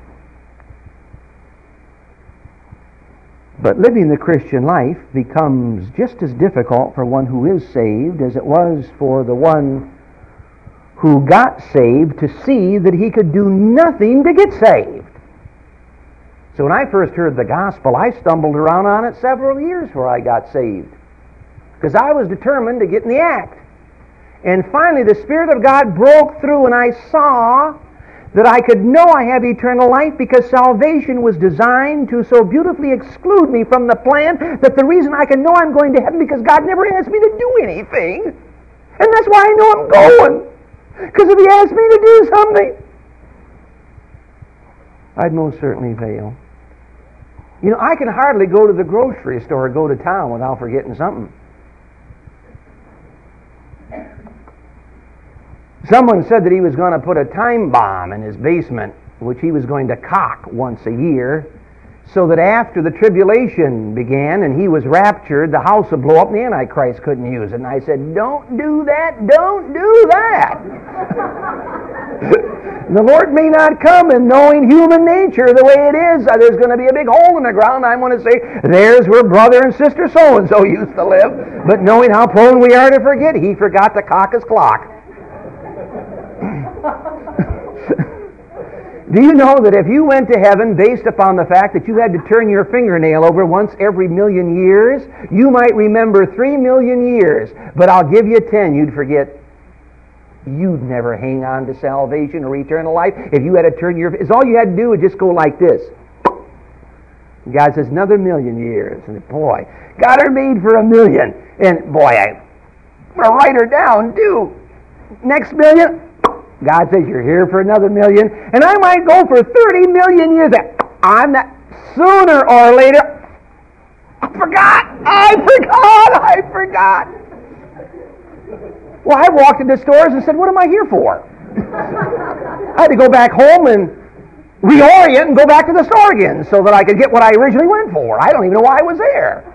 But living the Christian life becomes just as difficult for one who is saved as it was for the one who got saved to see that he could do nothing to get saved. So when I first heard the gospel, I stumbled around on it several years before I got saved, because I was determined to get in the act. And finally the Spirit of God broke through, and I saw that I could know I have eternal life because salvation was designed to so beautifully exclude me from the plan that the reason I can know I'm going to heaven because God never asked me to do anything. And that's why I know I'm going. Because if He asked me to do something, I'd most certainly fail. You know, I can hardly go to the grocery store or go to town without forgetting something. Someone said that he was going to put a time bomb in his basement, which he was going to cock once a year, so that after the tribulation began and he was raptured, the house would blow up and the Antichrist couldn't use it. And I said, don't do that, don't do that. The Lord may not come, and knowing human nature the way it is, there's going to be a big hole in the ground. I want to say, there's where brother and sister so-and-so used to live. But knowing how prone we are to forget, he forgot to cock his clock. Do you know that if you went to heaven based upon the fact that you had to turn your fingernail over once every 1,000,000 years, you might remember 3,000,000 years, but I'll give you 10 you'd forget. You'd never hang on to salvation or eternal life if you had to turn your... All you had to do was just go like this. God says, another 1,000,000 years. And boy, got her made for 1,000,000. And boy, I'm going to write her down, too. Next 1,000,000... God says, you're here for another 1,000,000, and I might go for 30,000,000 years. I'm not, sooner or later, I forgot. Well, I walked into stores and said, what am I here for? I had to go back home and reorient and go back to the store again so that I could get what I originally went for. I don't even know why I was there.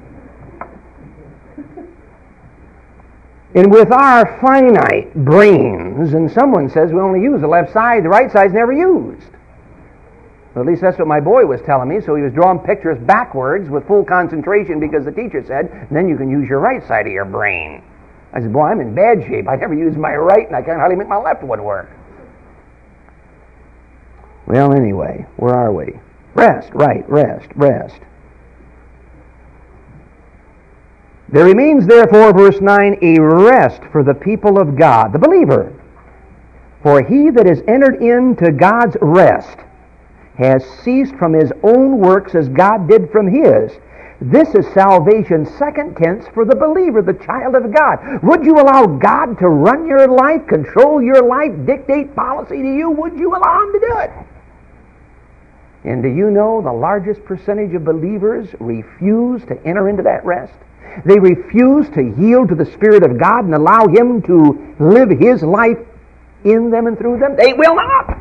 And with our finite brains, and someone says we only use the left side, the right side's never used. Well, at least that's what my boy was telling me, so he was drawing pictures backwards with full concentration because the teacher said, then you can use your right side of your brain. I said, boy, I'm in bad shape. I never use my right, and I can't hardly make my left one work. Well, anyway, where are we? Rest. There remains, therefore, verse 9, a rest for the people of God, the believer. For he that is entered into God's rest has ceased from his own works as God did from his. This is salvation's second tense for the believer, the child of God. Would you allow God to run your life, control your life, dictate policy to you? Would you allow Him to do it? And do you know the largest percentage of believers refuse to enter into that rest? They refuse to yield to the Spirit of God and allow Him to live His life in them and through them. They will not.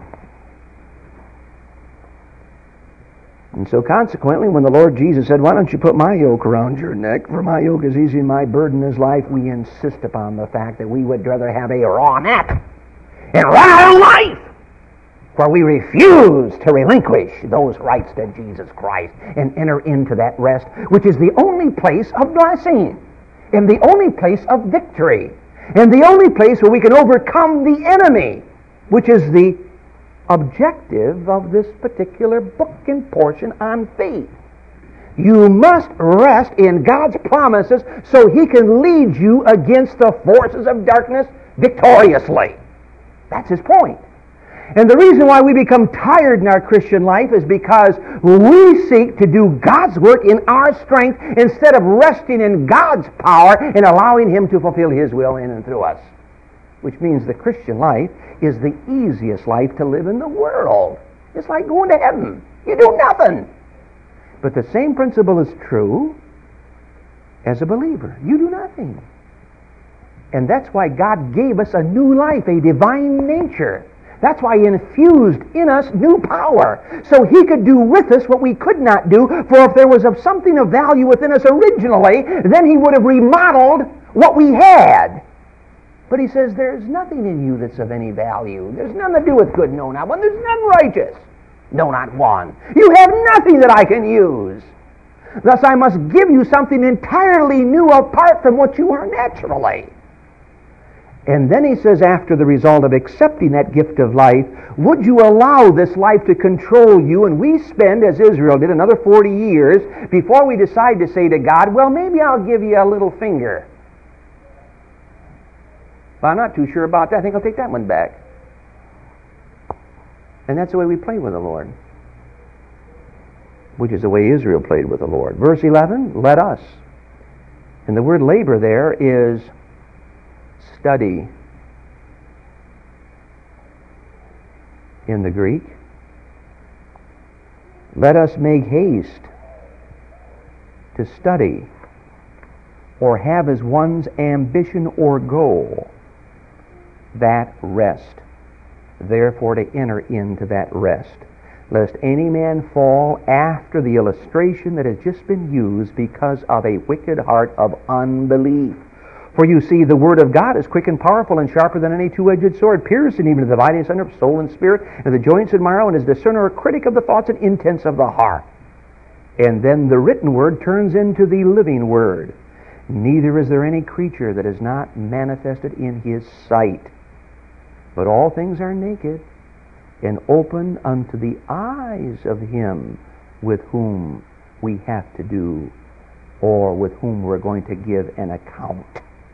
And so consequently, when the Lord Jesus said, why don't you put my yoke around your neck? For my yoke is easy and my burden is light. We insist upon the fact that we would rather have a raw neck and run our own life. For we refuse to relinquish those rights to Jesus Christ and enter into that rest, which is the only place of blessing, and the only place of victory, and the only place where we can overcome the enemy, which is the objective of this particular book and portion on faith. You must rest in God's promises so He can lead you against the forces of darkness victoriously. That's His point. And the reason why we become tired in our Christian life is because we seek to do God's work in our strength instead of resting in God's power and allowing Him to fulfill His will in and through us. Which means the Christian life is the easiest life to live in the world. It's like going to heaven. You do nothing. But the same principle is true as a believer. You do nothing. And that's why God gave us a new life, a divine nature. That's why He infused in us new power, so He could do with us what we could not do. For if there was something of value within us originally, then He would have remodeled what we had. But He says, there's nothing in you that's of any value. There's none to do with good, no, not one. There's none righteous, no, not one. You have nothing that I can use. Thus I must give you something entirely new apart from what you are naturally. And then He says, after the result of accepting that gift of life, would you allow this life to control you? And we spend, as Israel did, another 40 years before we decide to say to God, well, maybe I'll give you a little finger. But I'm not too sure about that. I think I'll take that one back. And that's the way we play with the Lord. Which is the way Israel played with the Lord. Verse 11, let us. And the word labor there is study in the Greek. Let us make haste to study or have as one's ambition or goal that rest, therefore to enter into that rest, lest any man fall after the illustration that has just been used because of a wicked heart of unbelief. For you see, the Word of God is quick and powerful and sharper than any two-edged sword, piercing even to the dividing asunder of soul and spirit, and the joints and marrow, and is discerner or critic of the thoughts and intents of the heart. And then the written Word turns into the living Word. Neither is there any creature that is not manifested in His sight. But all things are naked and open unto the eyes of Him with whom we have to do, or with whom we're going to give an account.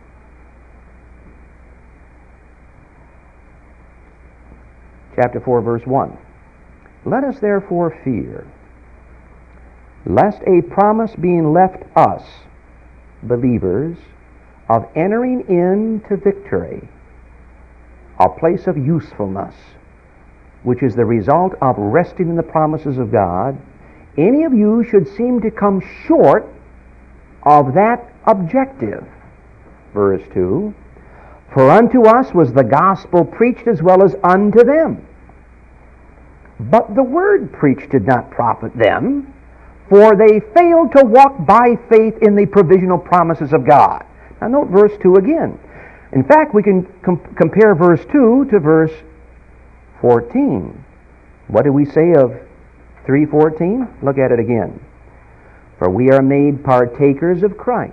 Chapter 4, verse 1. Let us therefore fear, lest a promise being left us, believers, of entering into victory, a place of usefulness, which is the result of resting in the promises of God, any of you should seem to come short of that objective. Verse 2. For unto us was the gospel preached as well as unto them. But the word preached did not profit them, for they failed to walk by faith in the provisional promises of God. Now note verse 2 again. In fact, we can compare verse 2 to verse 14. What do we say of 3:14? Look at it again. For we are made partakers of Christ,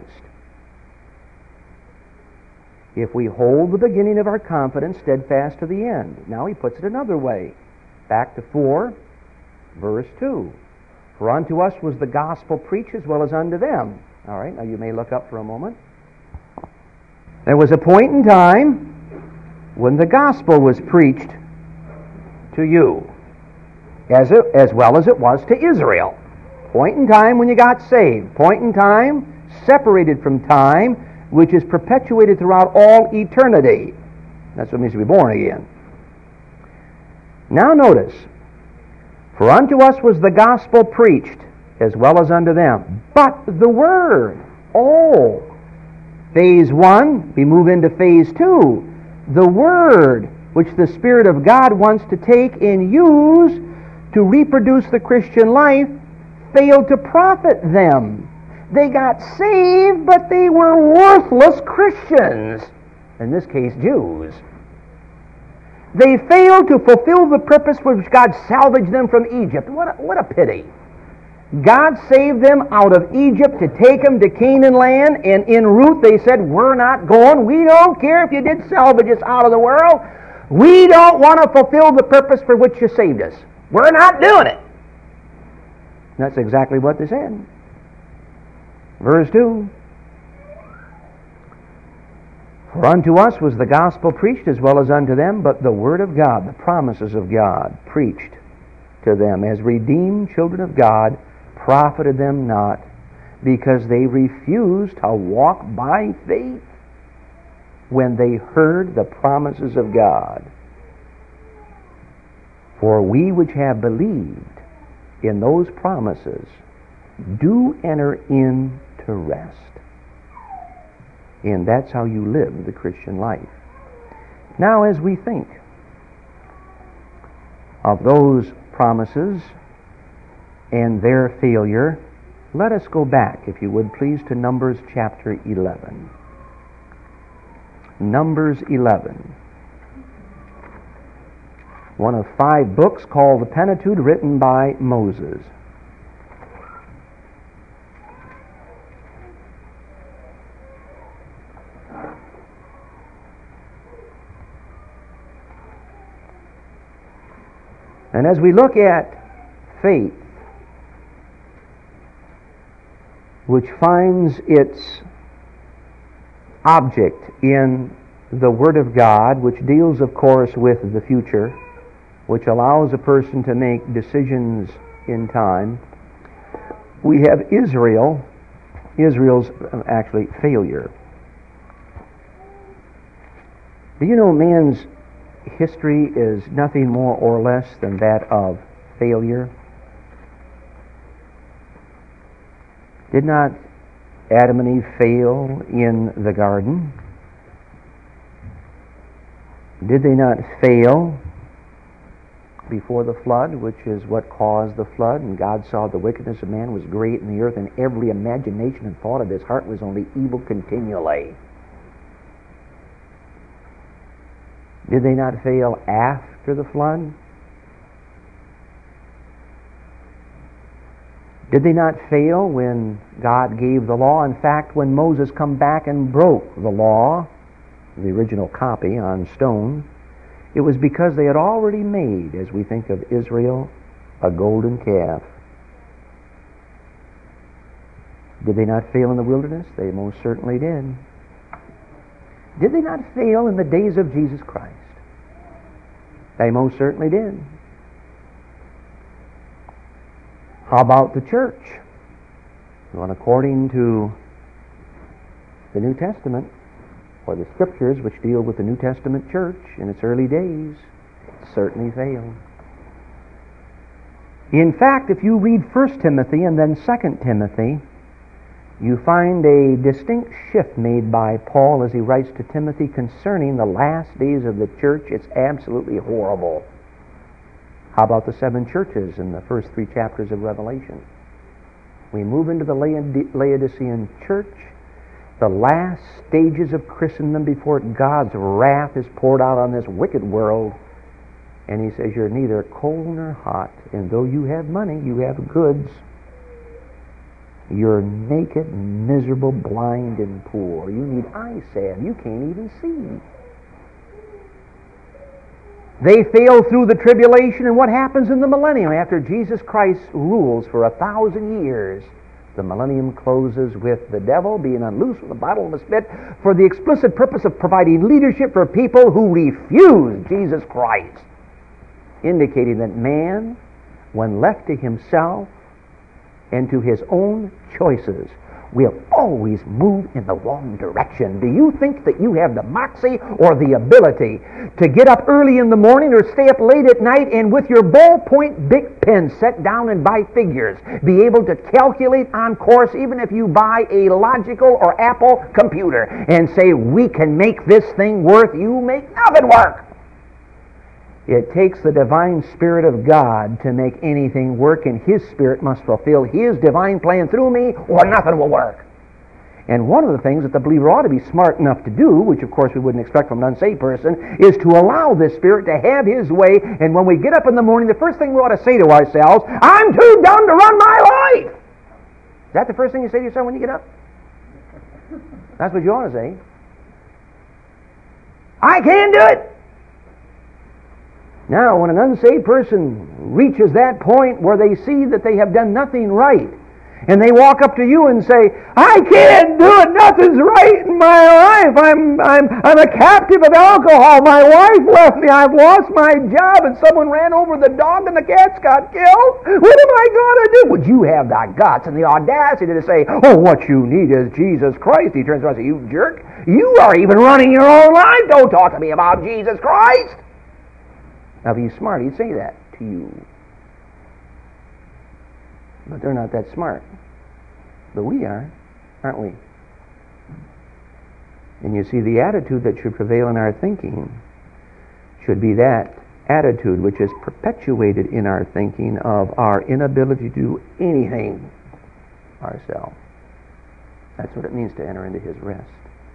if we hold the beginning of our confidence steadfast to the end. Now he puts it another way. Back to 4, verse 2. For unto us was the gospel preached as well as unto them. All right, now you may look up for a moment. There was a point in time when the gospel was preached to you, as well as it was to Israel. Point in time when you got saved. Point in time separated from time, which is perpetuated throughout all eternity. That's what it means to be born again. Now notice, for unto us was the gospel preached, as well as unto them. But the word, phase 1, we move into phase 2. The word, which the Spirit of God wants to take and use to reproduce the Christian life, failed to profit them. They got saved, but they were worthless Christians. In this case, Jews. They failed to fulfill the purpose for which God salvaged them from Egypt. What a pity. God saved them out of Egypt to take them to Canaan land, and en route they said, we're not going. We don't care if you did salvage us out of the world. We don't want to fulfill the purpose for which you saved us. We're not doing it. That's exactly what they said. Verse 2. For unto us was the gospel preached as well as unto them, but the word of God, the promises of God, preached to them as redeemed children of God, profited them not, because they refused to walk by faith when they heard the promises of God. For we which have believed in those promises do enter into rest. And that's how you live the Christian life. Now, as we think of those promises and their failure, let us go back, if you would please, to Numbers chapter 11. Numbers 11. One of 5 books called the Pentateuch, written by Moses. And as we look at faith, which finds its object in the Word of God, which deals, of course, with the future, which allows a person to make decisions in time, we have Israel's actually failure. Do you know man's history is nothing more or less than that of failure? Did not Adam and Eve fail in the garden? Did they not fail before the flood, which is what caused the flood? And God saw the wickedness of man was great in the earth, and every imagination and thought of his heart was only evil continually. Did they not fail after the flood? Did they not fail when God gave the law? In fact, when Moses come back and broke the law, the original copy on stone, it was because they had already made, as we think of Israel, a golden calf. Did they not fail in the wilderness? They most certainly did. Did they not fail in the days of Jesus Christ? They most certainly did. How about the church? Well, according to the New Testament, or the Scriptures which deal with the New Testament church in its early days, it certainly failed. In fact, if you read 1 Timothy and then 2 Timothy, you find a distinct shift made by Paul as he writes to Timothy concerning the last days of the church. It's absolutely horrible. How about the 7 churches in the first 3 chapters of Revelation? We move into the Laodicean church, the last stages of Christendom before God's wrath is poured out on this wicked world. And he says, you're neither cold nor hot, and though you have money, you have goods. You're naked, miserable, blind, and poor. You need eye salve. You can't even see. They fail through the tribulation, and what happens in the millennium after Jesus Christ rules for 1,000 years? The millennium closes with the devil being unloosed from the bottom of the spit for the explicit purpose of providing leadership for people who refuse Jesus Christ, indicating that man, when left to himself and to his own choices, will always move in the wrong direction. Do you think that you have the moxie or the ability to get up early in the morning or stay up late at night and with your ballpoint Bic pen set down and by figures be able to calculate on course even if you buy a Logical or Apple computer and say, we can make this thing work? You make nothing work. It takes the divine Spirit of God to make anything work, and His Spirit must fulfill His divine plan through me, or nothing will work. And one of the things that the believer ought to be smart enough to do, which of course we wouldn't expect from an unsaved person, is to allow this Spirit to have His way, and when we get up in the morning, the first thing we ought to say to ourselves, I'm too dumb to run my life! Is that the first thing you say to yourself when you get up? That's what you ought to say. I can't do it! Now, when an unsaved person reaches that point where they see that they have done nothing right, And they walk up to you and say, I can't do it. Nothing's right in my life. I'm a captive of alcohol. My wife left me. I've lost my job, and someone ran over the dog and the cats got killed. What am I going to do? Would you have the guts and the audacity to say, oh, what you need is Jesus Christ? He turns around and says, you jerk. You are even running your own life. Don't talk to me about Jesus Christ. Now, if he's smart, he'd say that to you. But they're not that smart. But we are, aren't we? And you see, the attitude that should prevail in our thinking should be that attitude which is perpetuated in our thinking of our inability to do anything ourselves. That's what it means to enter into his rest.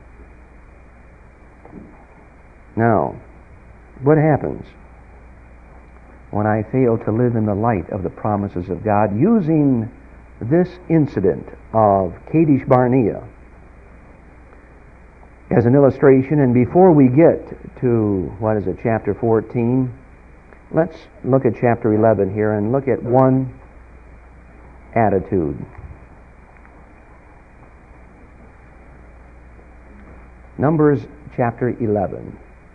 Now, what happens when I fail to live in the light of the promises of God, using this incident of Kadesh Barnea as an illustration? And before we get to, chapter 14, let's look at chapter 11 here and look at one attitude. Numbers chapter 11.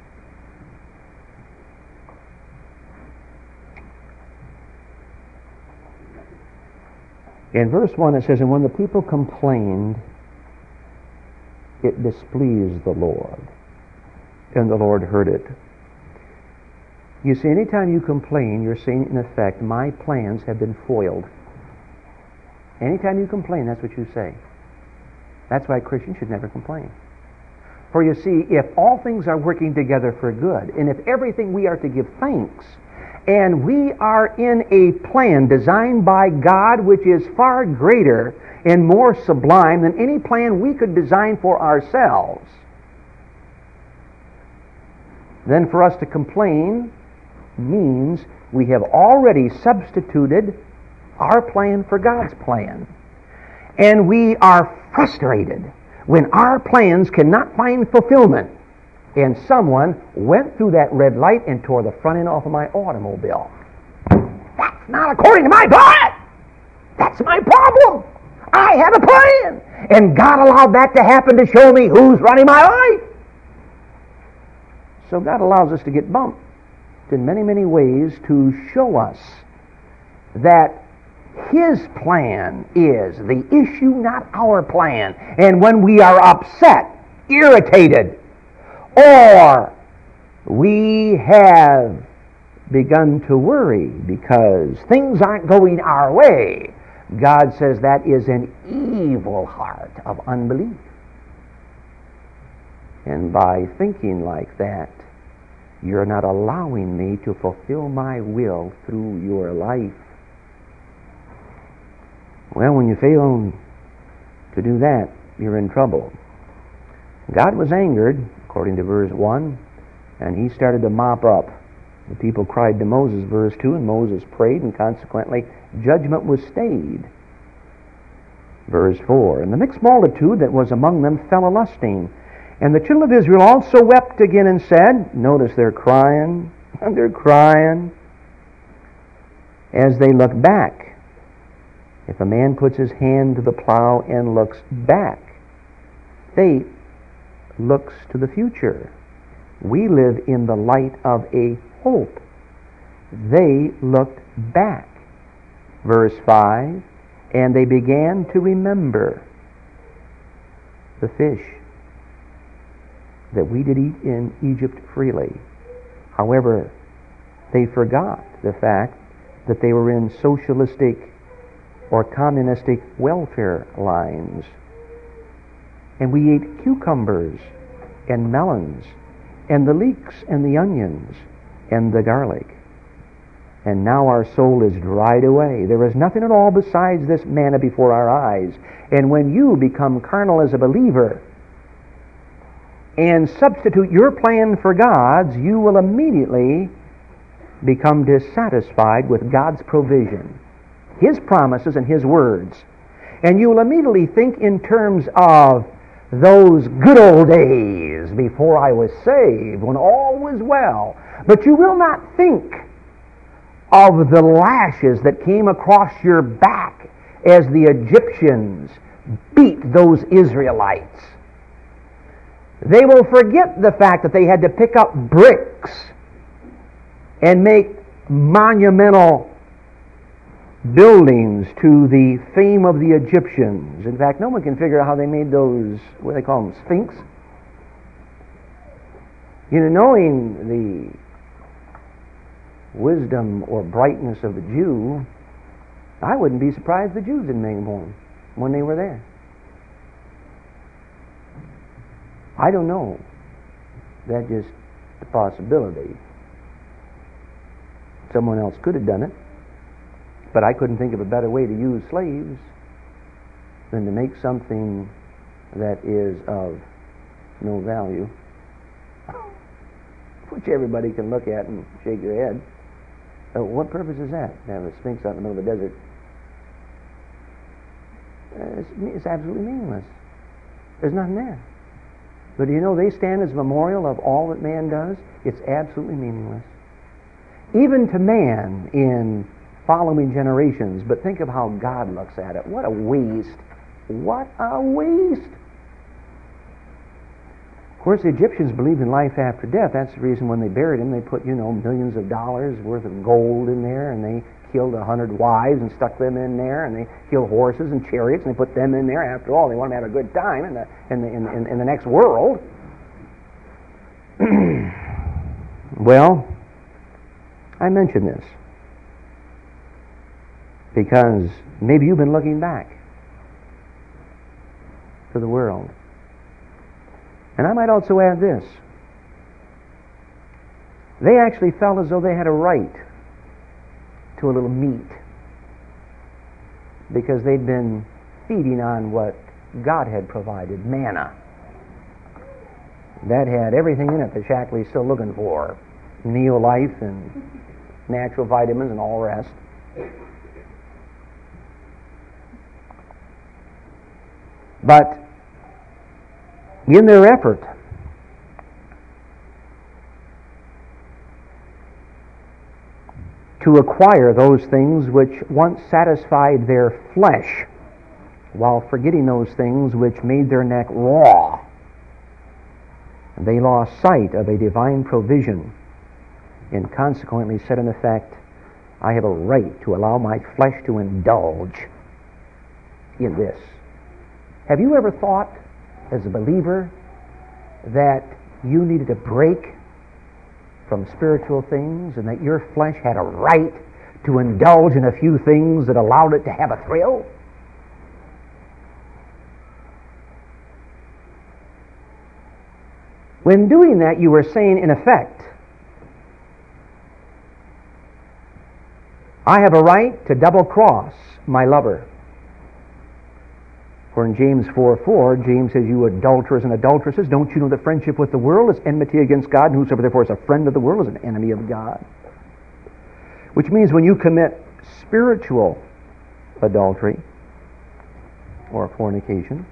In verse 1 it says, and when the people complained, it displeased the Lord, and the Lord heard it. You see, anytime you complain, you're saying, in effect, my plans have been foiled. Anytime you complain, that's what you say. That's why Christians should never complain. For you see, if all things are working together for good, and if everything we are to give thanks, and we are in a plan designed by God which is far greater and more sublime than any plan we could design for ourselves, then for us to complain means we have already substituted our plan for God's plan. And we are frustrated when our plans cannot find fulfillment, and someone went through that red light and tore the front end off of my automobile. That's not according to my plan. That's my problem. I had a plan, and God allowed that to happen to show me who's running my life. So God allows us to get bumped in many, many ways to show us that His plan is the issue, not our plan. And when we are upset, irritated, or we have begun to worry because things aren't going our way, God says that is an evil heart of unbelief. And by thinking like that, you're not allowing me to fulfill my will through your life. Well, when you fail to do that, you're in trouble. God was angered, according to verse 1, and He started to mop up. The people cried to Moses, verse 2, and Moses prayed, and consequently judgment was stayed. Verse 4, and the mixed multitude that was among them fell a-lusting. And the children of Israel also wept again and said, notice they're crying, and they're crying, as they look back. If a man puts his hand to the plow and looks back, faith looks to the future. We live in the light of a hope. They looked back. Verse 5, and they began to remember the fish that we did eat in Egypt freely. However, they forgot the fact that they were in socialistic or communistic welfare lines. And we ate cucumbers and melons and the leeks and the onions and the garlic. And now our soul is dried away. There is nothing at all besides this manna before our eyes. And when you become carnal as a believer and substitute your plan for God's, you will immediately become dissatisfied with God's provision, His promises and His words. And you will immediately think in terms of those good old days before I was saved, when all was well. But you will not think of the lashes that came across your back as the Egyptians beat those Israelites. They will forget the fact that they had to pick up bricks and make monumental buildings to the fame of the Egyptians. In fact, no one can figure out how they made those, what do they call them, sphinx? You know, knowing the wisdom or brightness of the Jew, I wouldn't be surprised the Jews didn't make them when they were there. I don't know. That's just a possibility. Someone else could have done it, but I couldn't think of a better way to use slaves than to make something that is of no value, which everybody can look at and shake their head. What purpose is that, to have a sphinx out in the middle of the desert? It's absolutely meaningless. There's nothing there. But you know, they stand as a memorial of all that man does. It's absolutely meaningless. Even to man in following generations. But think of how God looks at it. What a waste. What a waste. Of course, the Egyptians believed in life after death. That's the reason when they buried him, they put, millions of dollars worth of gold in there, and they killed 100 wives and stuck them in there, and they killed horses and chariots, and they put them in there. After all, they want to have a good time in the next world. Well, I mention this because maybe you've been looking back to the world. And I might also add this. They actually felt as though they had a right to a little meat because they'd been feeding on what God had provided, manna. That had everything in it that Shackley's still looking for. Neolife and natural vitamins and all the rest. But in their effort to acquire those things which once satisfied their flesh, while forgetting those things which made their neck raw, they lost sight of a divine provision and consequently said in effect, I have a right to allow my flesh to indulge in this. Have you ever thought, as a believer, that you needed a break from spiritual things and that your flesh had a right to indulge in a few things that allowed it to have a thrill? When doing that, you were saying, in effect, I have a right to double-cross my lover. For in James 4:4, James says, you adulterers and adulteresses, don't you know that friendship with the world is enmity against God, and whosoever therefore is a friend of the world is an enemy of God? Which means when you commit spiritual adultery or fornication,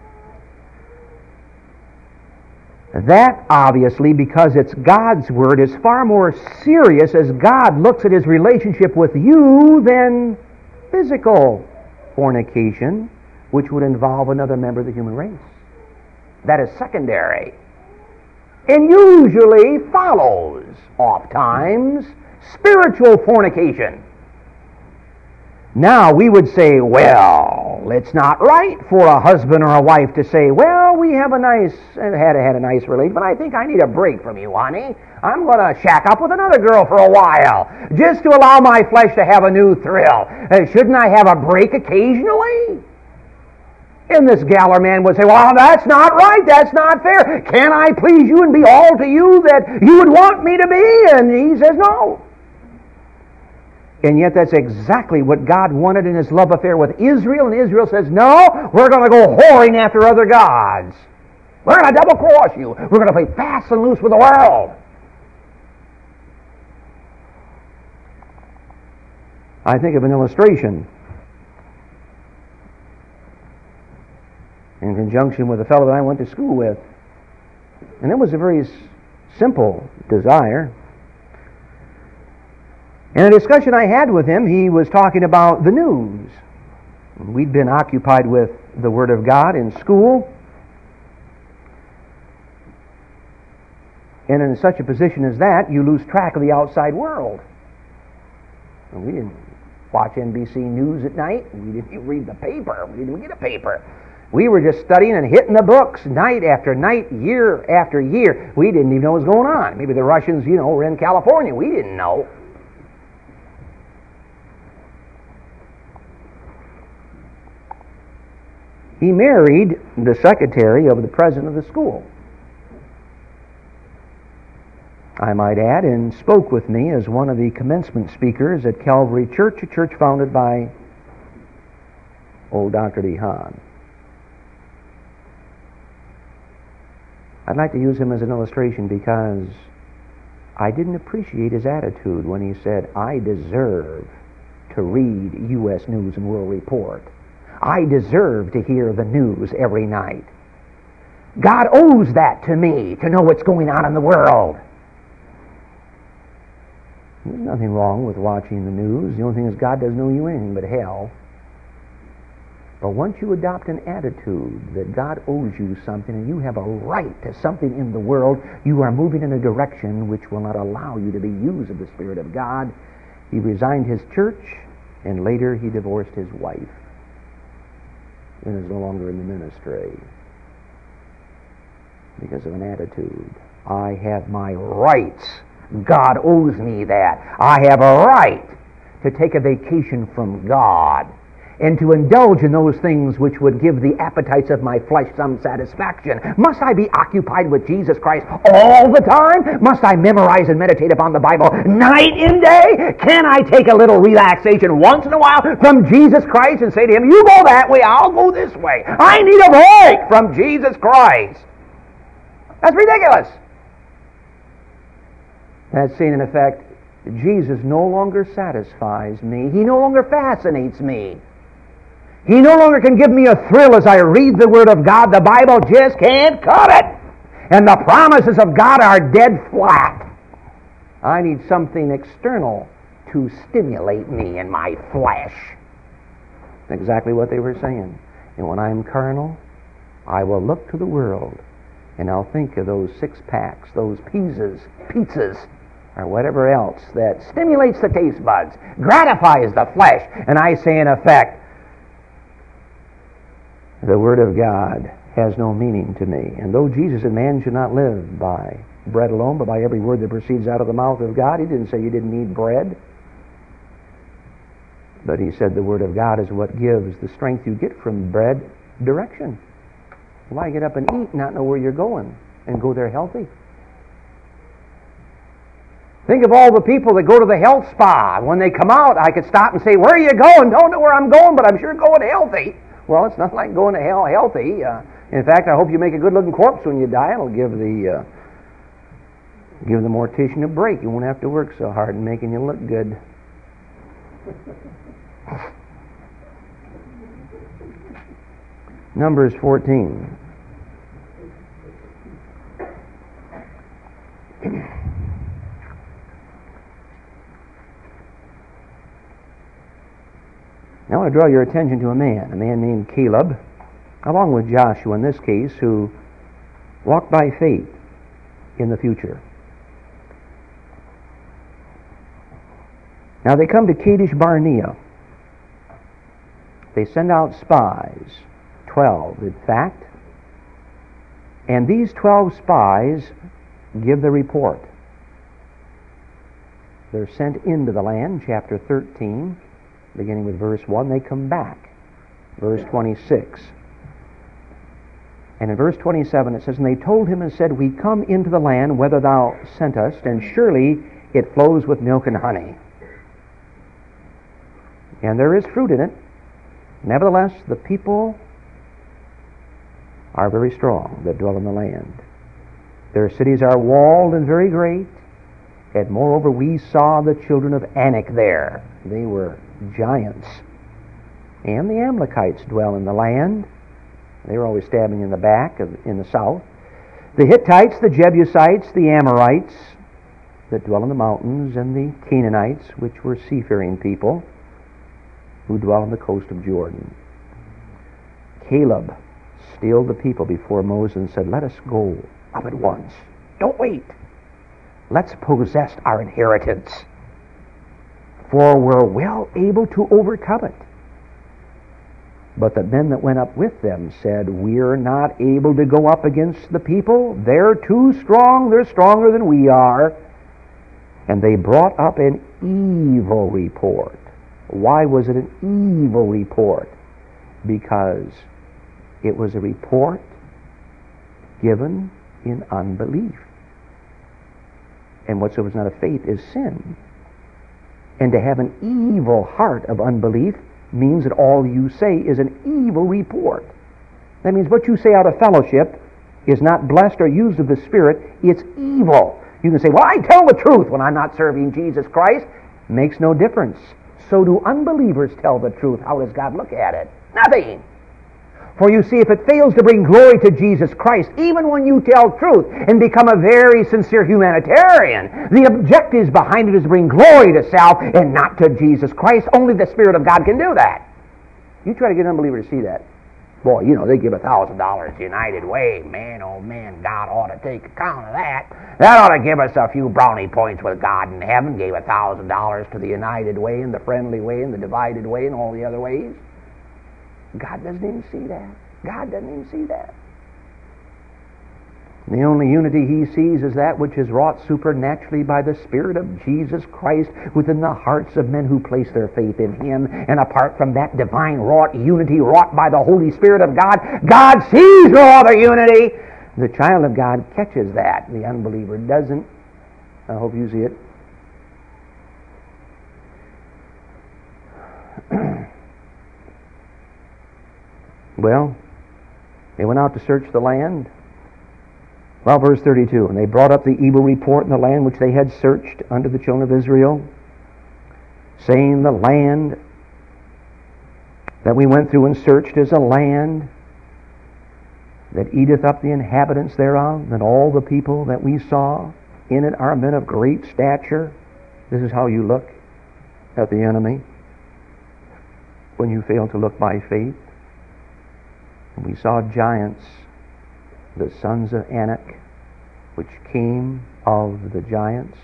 that obviously, because it's God's word, is far more serious as God looks at his relationship with you than physical fornication, which would involve another member of the human race. That is secondary. And usually follows, oft-times, spiritual fornication. Now we would say, well, it's not right for a husband or a wife to say, well, we have had a nice relationship, but I think I need a break from you, honey. I'm going to shack up with another girl for a while, just to allow my flesh to have a new thrill. Shouldn't I have a break occasionally? And this galler man would say, well, that's not right, that's not fair. Can I please you and be all to you that you would want me to be? And he says, no. And yet that's exactly what God wanted in his love affair with Israel. And Israel says, no, we're going to go whoring after other gods. We're going to double-cross you. We're going to play fast and loose with the world. I think of an illustration in conjunction with a fellow that I went to school with. And it was a very simple desire. In a discussion I had with him, he was talking about the news. We'd been occupied with the Word of God in school, and in such a position as that, you lose track of the outside world. And we didn't watch NBC News at night. We didn't even read the paper. We didn't even get a paper. We were just studying and hitting the books night after night, year after year. We didn't even know what was going on. Maybe the Russians, were in California. We didn't know. He married the secretary of the president of the school, I might add, and spoke with me as one of the commencement speakers at Calvary Church, a church founded by old Dr. D. Hahn. I'd like to use him as an illustration because I didn't appreciate his attitude when he said, I deserve to read U.S. News and World Report. I deserve to hear the news every night. God owes that to me, to know what's going on in the world. There's nothing wrong with watching the news. The only thing is God doesn't owe you anything but hell. But once you adopt an attitude that God owes you something and you have a right to something in the world, you are moving in a direction which will not allow you to be used of the Spirit of God. He resigned his church, and later he divorced his wife and is no longer in the ministry because of an attitude. I have my rights. God owes me that. I have a right to take a vacation from God and to indulge in those things which would give the appetites of my flesh some satisfaction. Must I be occupied with Jesus Christ all the time? Must I memorize and meditate upon the Bible night and day? Can I take a little relaxation once in a while from Jesus Christ and say to him, you go that way, I'll go this way. I need a break from Jesus Christ. That's ridiculous. That's saying, in effect, Jesus no longer satisfies me. He no longer fascinates me. He no longer can give me a thrill as I read the Word of God. The Bible just can't cut it. And the promises of God are dead flat. I need something external to stimulate me in my flesh. That's exactly what they were saying. And when I'm carnal, I will look to the world, and I'll think of those six-packs, those pizzas, or whatever else that stimulates the taste buds, gratifies the flesh. And I say, in effect, the Word of God has no meaning to me. And though Jesus said man should not live by bread alone, but by every word that proceeds out of the mouth of God, he didn't say you didn't need bread. But he said the Word of God is what gives the strength you get from bread direction. Why get up and eat and not know where you're going and go there healthy? Think of all the people that go to the health spa. When they come out, I could stop and say, where are you going? Don't know where I'm going, but I'm sure going healthy. Well, it's not like going to hell healthy. In fact, I hope you make a good-looking corpse when you die. It'll give the mortician a break. You won't have to work so hard in making you look good. Numbers 14. Now I want to draw your attention to a man named Caleb, along with Joshua in this case, who walked by faith in the future. Now they come to Kadesh Barnea. They send out spies, 12 in fact, and these 12 spies give the report. They're sent into the land, chapter 13, beginning with verse 1. They come back, verse 26. And in verse 27 it says, and they told him and said, we come into the land whither thou sentest, and surely it flows with milk and honey. And there is fruit in it. Nevertheless, the people are very strong that dwell in the land. Their cities are walled and very great. And moreover, we saw the children of Anak there. They were giants. And the Amalekites dwell in the land. They were always stabbing in the back, in the south. The Hittites, the Jebusites, the Amorites that dwell in the mountains, and the Canaanites, which were seafaring people who dwell on the coast of Jordan. Caleb stilled the people before Moses and said, let us go up at once. Don't wait. Let's possess our inheritance, for we're well able to overcome it. But the men that went up with them said, we're not able to go up against the people. They're too strong. They're stronger than we are. And they brought up an evil report. Why was it an evil report? Because it was a report given in unbelief. And whatsoever is not of faith is sin. And to have an evil heart of unbelief means that all you say is an evil report. That means what you say out of fellowship is not blessed or used of the Spirit. It's evil. You can say, well, I tell the truth when I'm not serving Jesus Christ. Makes no difference. So do unbelievers tell the truth. How does God look at it? Nothing. For you see, if it fails to bring glory to Jesus Christ, even when you tell truth and become a very sincere humanitarian, the objectives behind it is to bring glory to self and not to Jesus Christ. Only the Spirit of God can do that. You try to get an unbeliever to see that. Boy, they give $1,000 United Way. Man, oh man, God ought to take account of that. That ought to give us a few brownie points with God in heaven. Gave $1,000 to the United Way and the Friendly Way and the Divided Way and all the other ways. God doesn't even see that. God doesn't even see that. The only unity He sees is that which is wrought supernaturally by the Spirit of Jesus Christ within the hearts of men who place their faith in Him. And apart from that divine wrought unity wrought by the Holy Spirit of God, God sees no other unity. The child of God catches that. The unbeliever doesn't. I hope you see it. Well, they went out to search the land. Well, verse 32, and they brought up the evil report in the land which they had searched unto the children of Israel, saying, the land that we went through and searched is a land that eateth up the inhabitants thereof, and all the people that we saw in it are men of great stature. This is how you look at the enemy when you fail to look by faith. And we saw giants, the sons of Anak, which came of the giants.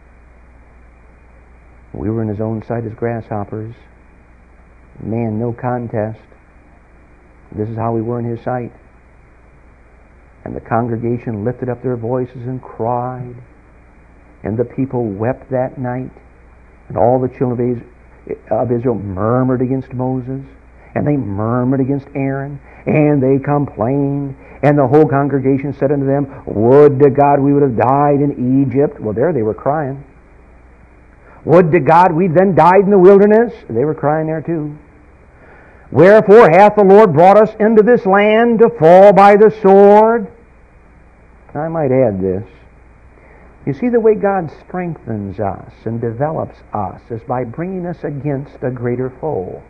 We were in His own sight as grasshoppers. Man, no contest. This is how we were in His sight. And the congregation lifted up their voices and cried. And the people wept that night. And all the children of Israel murmured against Moses. And they murmured against Aaron. And they complained. And the whole congregation said unto them, would to God we would have died in Egypt. Well, there they were crying. Would to God we'd then died in the wilderness. They were crying there too. Wherefore hath the Lord brought us into this land to fall by the sword? I might add this. You see, the way God strengthens us and develops us is by bringing us against a greater foe.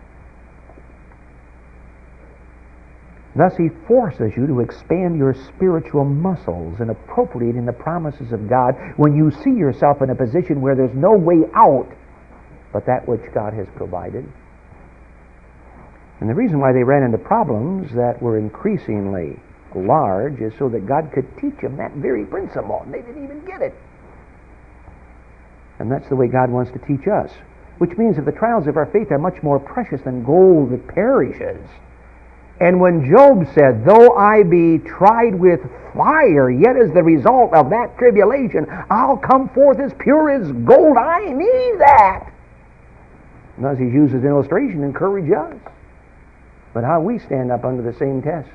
Thus He forces you to expand your spiritual muscles in appropriating the promises of God when you see yourself in a position where there's no way out but that which God has provided. And the reason why they ran into problems that were increasingly large is so that God could teach them that very principle, and they didn't even get it. And that's the way God wants to teach us, which means that the trials of our faith are much more precious than gold that perishes. And when Job said, though I be tried with fire, yet as the result of that tribulation, I'll come forth as pure as gold. I need that. And as he uses an illustration to encourage us. But how we stand up under the same test.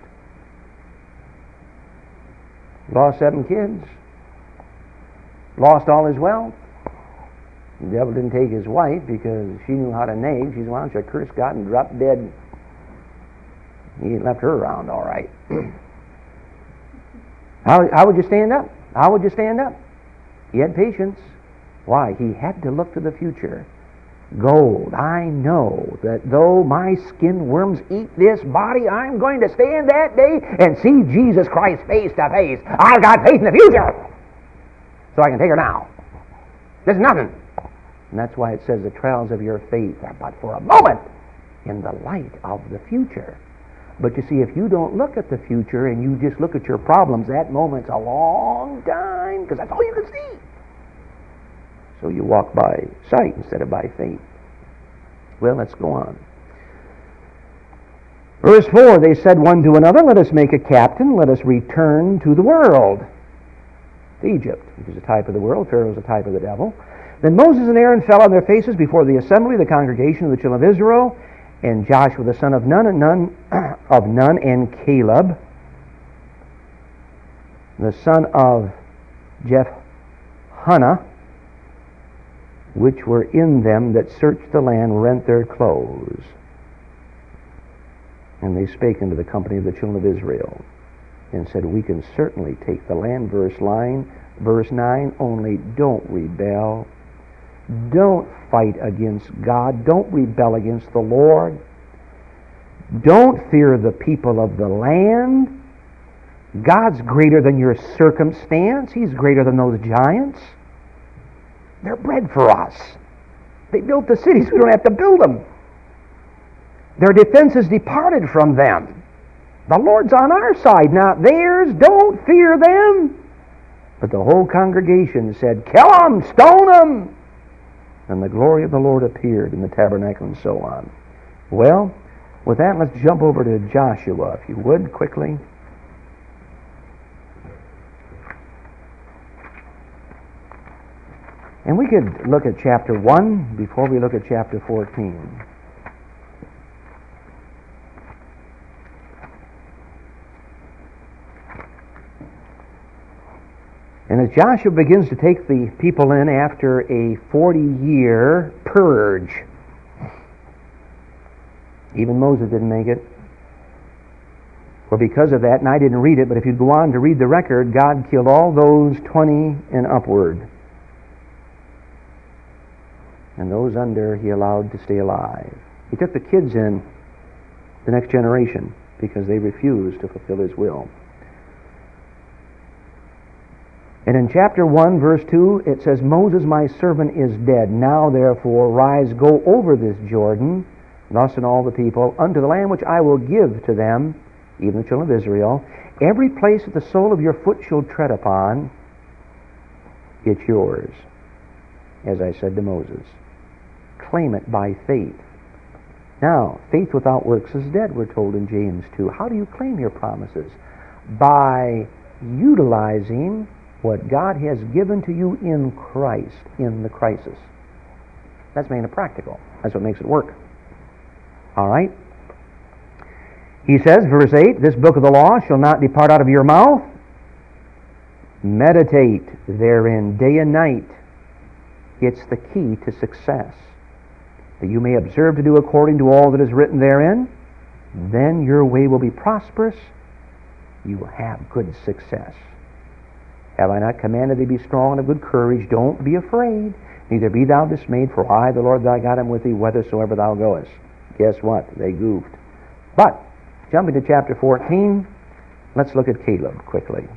Lost 7 kids. Lost all his wealth. The devil didn't take his wife because she knew how to nag. She's one who cursed God and dropped dead. He left her around all right. How would you stand up? How would you stand up? He had patience. Why? He had to look to the future. Gold, I know that though my skin worms eat this body, I'm going to stand that day and see Jesus Christ face to face. I've got faith in the future, so I can take her now. There's nothing. And that's why it says the trials of your faith are but for a moment in the light of the future. But you see, if you don't look at the future and you just look at your problems, that moment's a long time, because that's all you can see. So you walk by sight instead of by faith. Well, let's go on. Verse 4, they said one to another, let us make a captain, let us return to the world. Egypt, which is a type of the world. Pharaoh is a type of the devil. Then Moses and Aaron fell on their faces before the assembly, the congregation of the children of Israel, and Joshua the son of Nun, and Caleb the son of Jephunneh, which were in them that searched the land, rent their clothes. And they spake unto the company of the children of Israel, and said, we can certainly take the land. Verse 9, only don't rebel. Don't fight against God. Don't rebel against the Lord. Don't fear the people of the land. God's greater than your circumstance. He's greater than those giants. They're bread for us. They built the cities. We don't have to build them. Their defenses departed from them. The Lord's on our side, not theirs. Don't fear them. But the whole congregation said, kill them, stone them. And the glory of the Lord appeared in the tabernacle, and so on. Well, with that, let's jump over to Joshua, if you would, quickly. And we could look at chapter 1 before we look at chapter 14. And as Joshua begins to take the people in after a 40-year purge, even Moses didn't make it. Well, because of that, and I didn't read it, but if you go on to read the record, God killed all those 20 and upward. And those under he allowed to stay alive. He took the kids in, the next generation, because they refused to fulfill his will. And in chapter 1, verse 2, it says, Moses, my servant, is dead. Now, therefore, rise, go over this Jordan, thus and all the people, unto the land which I will give to them, even the children of Israel. Every place that the sole of your foot shall tread upon, it's yours, as I said to Moses. Claim it by faith. Now, faith without works is dead, we're told in James 2. How do you claim your promises? By utilizing what God has given to you in Christ, in the crisis. That's making it practical. That's what makes it work. All right? He says, verse 8, this book of the law shall not depart out of your mouth. Meditate therein day and night. It's the key to success. That you may observe to do according to all that is written therein. Then your way will be prosperous. You will have good success. Have I not commanded thee, be strong and of good courage? Don't be afraid, neither be thou dismayed, for I, the Lord thy God, am with thee whithersoever thou goest. Guess what? They goofed. But, jumping to chapter 14, let's look at Caleb quickly.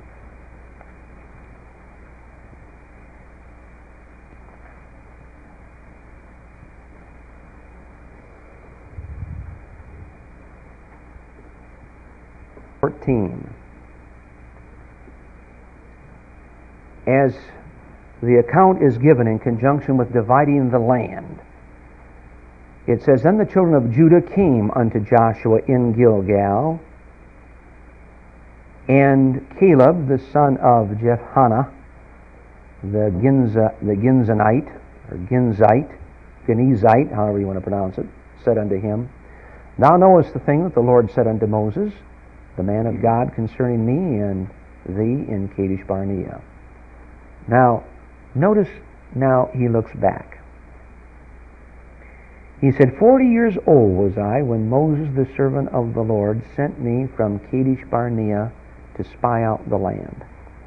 As the account is given in conjunction with dividing the land, it says, Then the children of Judah came unto Joshua in Gilgal, and Caleb, the son of Jephunneh, the Ginzite, however you want to pronounce it, said unto him, Thou knowest the thing that the Lord said unto Moses, the man of God, concerning me and thee in Kadesh Barnea. Now, notice now he looks back. He said, 40 years old was I when Moses, the servant of the Lord, sent me from Kadesh Barnea to spy out the land.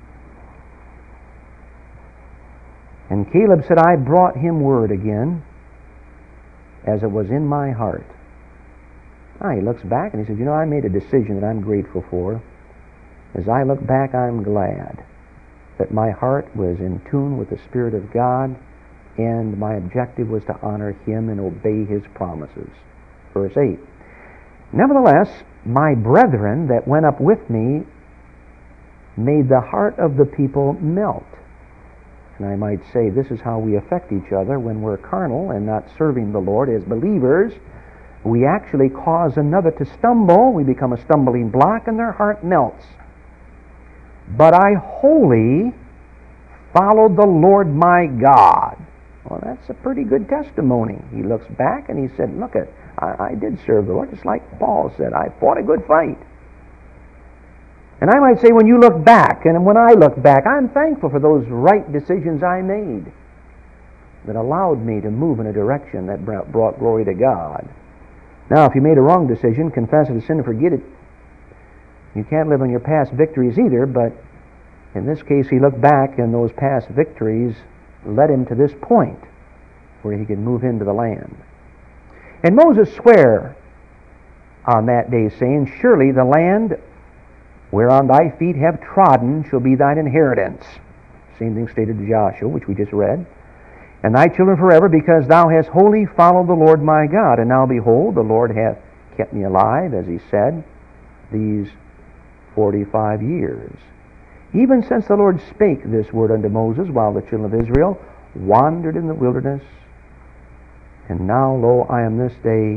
And Caleb said, I brought him word again, as it was in my heart. He looks back and he says, I made a decision that I'm grateful for. As I look back, I'm glad that my heart was in tune with the Spirit of God, and my objective was to honor Him and obey His promises. Verse 8. Nevertheless, my brethren that went up with me made the heart of the people melt. And I might say this is how we affect each other when we're carnal and not serving the Lord as believers. We actually cause another to stumble. We become a stumbling block and their heart melts. But I wholly followed the Lord my God. Well, that's a pretty good testimony. He looks back and he said, look, I did serve the Lord, just like Paul said. I fought a good fight. And I might say when you look back, and when I look back, I'm thankful for those right decisions I made that allowed me to move in a direction that brought glory to God. Now, if you made a wrong decision, confess it as sin and forget it. You can't live on your past victories either, but in this case, he looked back, and those past victories led him to this point where he could move into the land. And Moses sware on that day, saying, surely the land whereon thy feet have trodden shall be thine inheritance. Same thing stated to Joshua, which we just read. And thy children forever, because thou hast wholly followed the Lord my God. And now behold, the Lord hath kept me alive, as he said, these 45 years. Even since the Lord spake this word unto Moses, while the children of Israel wandered in the wilderness. And now, lo, I am this day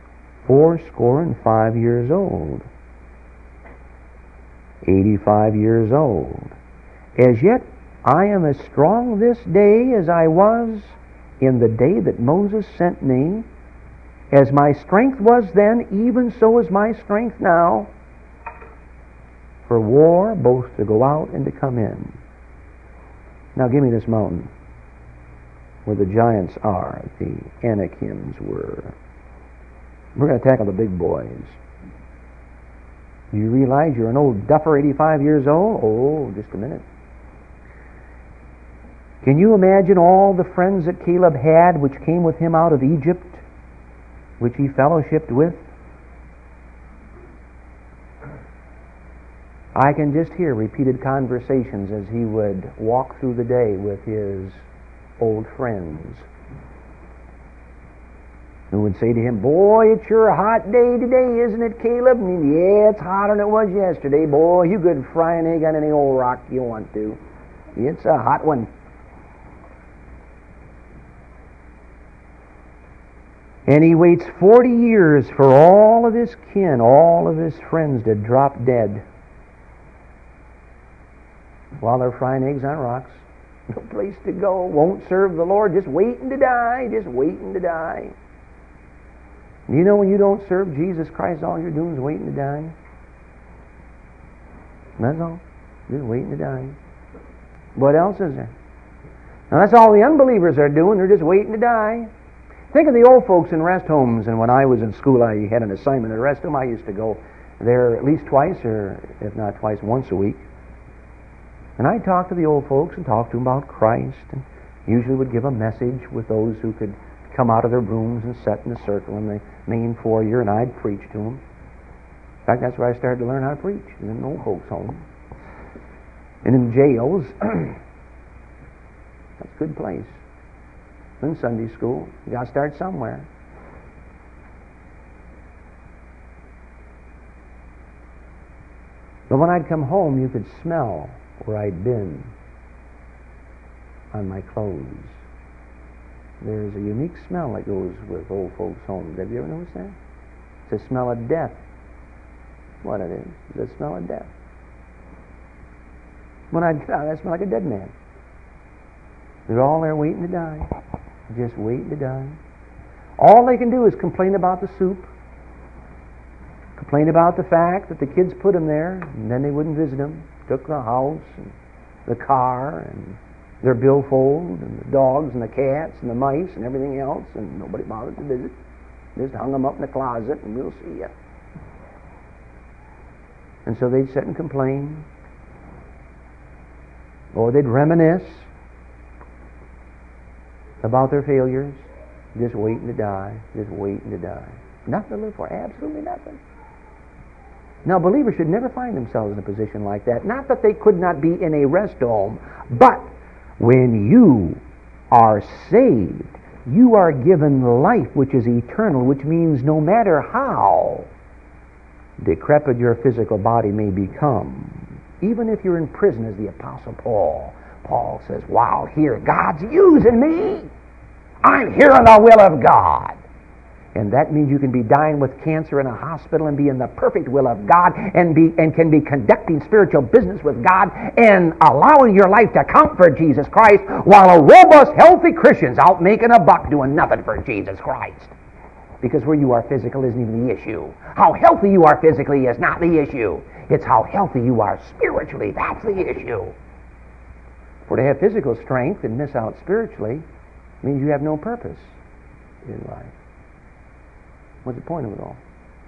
85 years old. 85 years old. As yet I am as strong this day as I was in the day that Moses sent me. As my strength was then, even so is my strength now. For war, both to go out and to come in. Now give me this mountain where the giants are, the Anakims were. We're going to tackle the big boys. You realize you're an old duffer, 85 years old? Oh, just a minute. Can you imagine all the friends that Caleb had which came with him out of Egypt, which he fellowshiped with? I can just hear repeated conversations as he would walk through the day with his old friends, who would say to him, boy, it's sure a hot day today, isn't it, Caleb? And he'd, yeah, it's hotter than it was yesterday. Boy, you could fry an egg on any old rock you want to. It's a hot one. And he waits 40 years for all of his kin, all of his friends to drop dead while they're frying eggs on rocks. No place to go, won't serve the Lord, just waiting to die, just waiting to die. You know, when you don't serve Jesus Christ, all you're doing is waiting to die. That's all. Just waiting to die. What else is there? Now that's all the unbelievers are doing. They're just waiting to die. Think of the old folks in rest homes. And when I was in school, I had an assignment at a rest home. I used to go there at least twice, or if not twice, once a week. And I'd talk to the old folks and talk to them about Christ, and usually would give a message with those who could come out of their rooms and sit in a circle in the main foyer, and I'd preach to them. In fact, that's where I started to learn how to preach, in an old folks' home. And in jails, that's a good place. In Sunday school, you got to start somewhere. But when I'd come home, you could smell where I'd been on my clothes. There's a unique smell that goes with old folks' homes. Have you ever noticed that? It's a smell of death. What it is? It's a smell of death. When I'd get out, I smell like a dead man. They're all there waiting to die. Just waiting to die. All they can do is complain about the soup, complain about the fact that the kids put them there, and then they wouldn't visit them. Took the house and the car and their billfold and the dogs and the cats and the mice and everything else, and nobody bothered to visit. Just hung them up in the closet and we'll see you. And so they'd sit and complain, or they'd reminisce about their failures, just waiting to die, just waiting to die. Nothing to live for, absolutely nothing. Now, believers should never find themselves in a position like that. Not that they could not be in a rest home, but when you are saved, you are given life which is eternal, which means no matter how decrepit your physical body may become, even if you're in prison as the Apostle Paul. Paul says, wow, here, God's using me. I'm hearing the will of God. And that means you can be dying with cancer in a hospital and be in the perfect will of God and can be conducting spiritual business with God and allowing your life to count for Jesus Christ, while a robust, healthy Christian's out making a buck doing nothing for Jesus Christ. Because where you are physical isn't even the issue. How healthy you are physically is not the issue. It's how healthy you are spiritually. That's the issue. For to have physical strength and miss out spiritually means you have no purpose in life. What's the point of it all?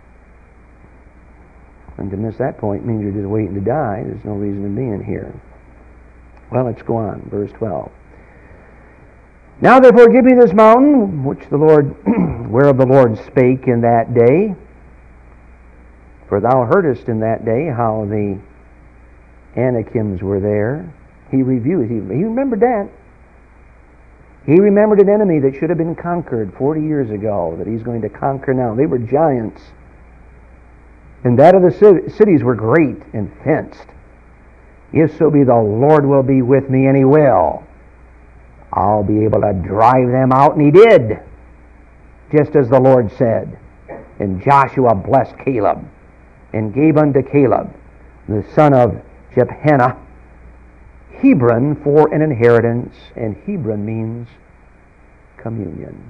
And to miss that point means you're just waiting to die. There's no reason in being here. Well, let's go on. Verse 12. Now therefore give me this mountain, which the Lord, whereof the Lord spake in that day. For thou heardest in that day how the Anakims were there. He reviewed. He remembered that. He remembered an enemy that should have been conquered 40 years ago, that he's going to conquer now. They were giants. And that of the cities were great and fenced. If so be the Lord will be with me, and He will, I'll be able to drive them out. And He did, just as the Lord said. And Joshua blessed Caleb, and gave unto Caleb, the son of Jephunneh, Hebron for an inheritance. And Hebron means communion.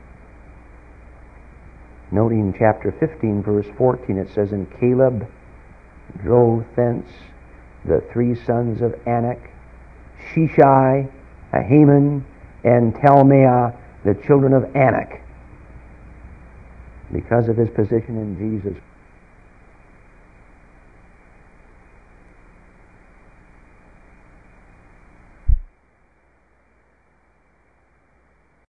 Noting chapter 15, verse 14, it says, And Caleb drove thence the three sons of Anak, Sheshai, Ahiman, and Talmai, the children of Anak, because of his position in Jesus.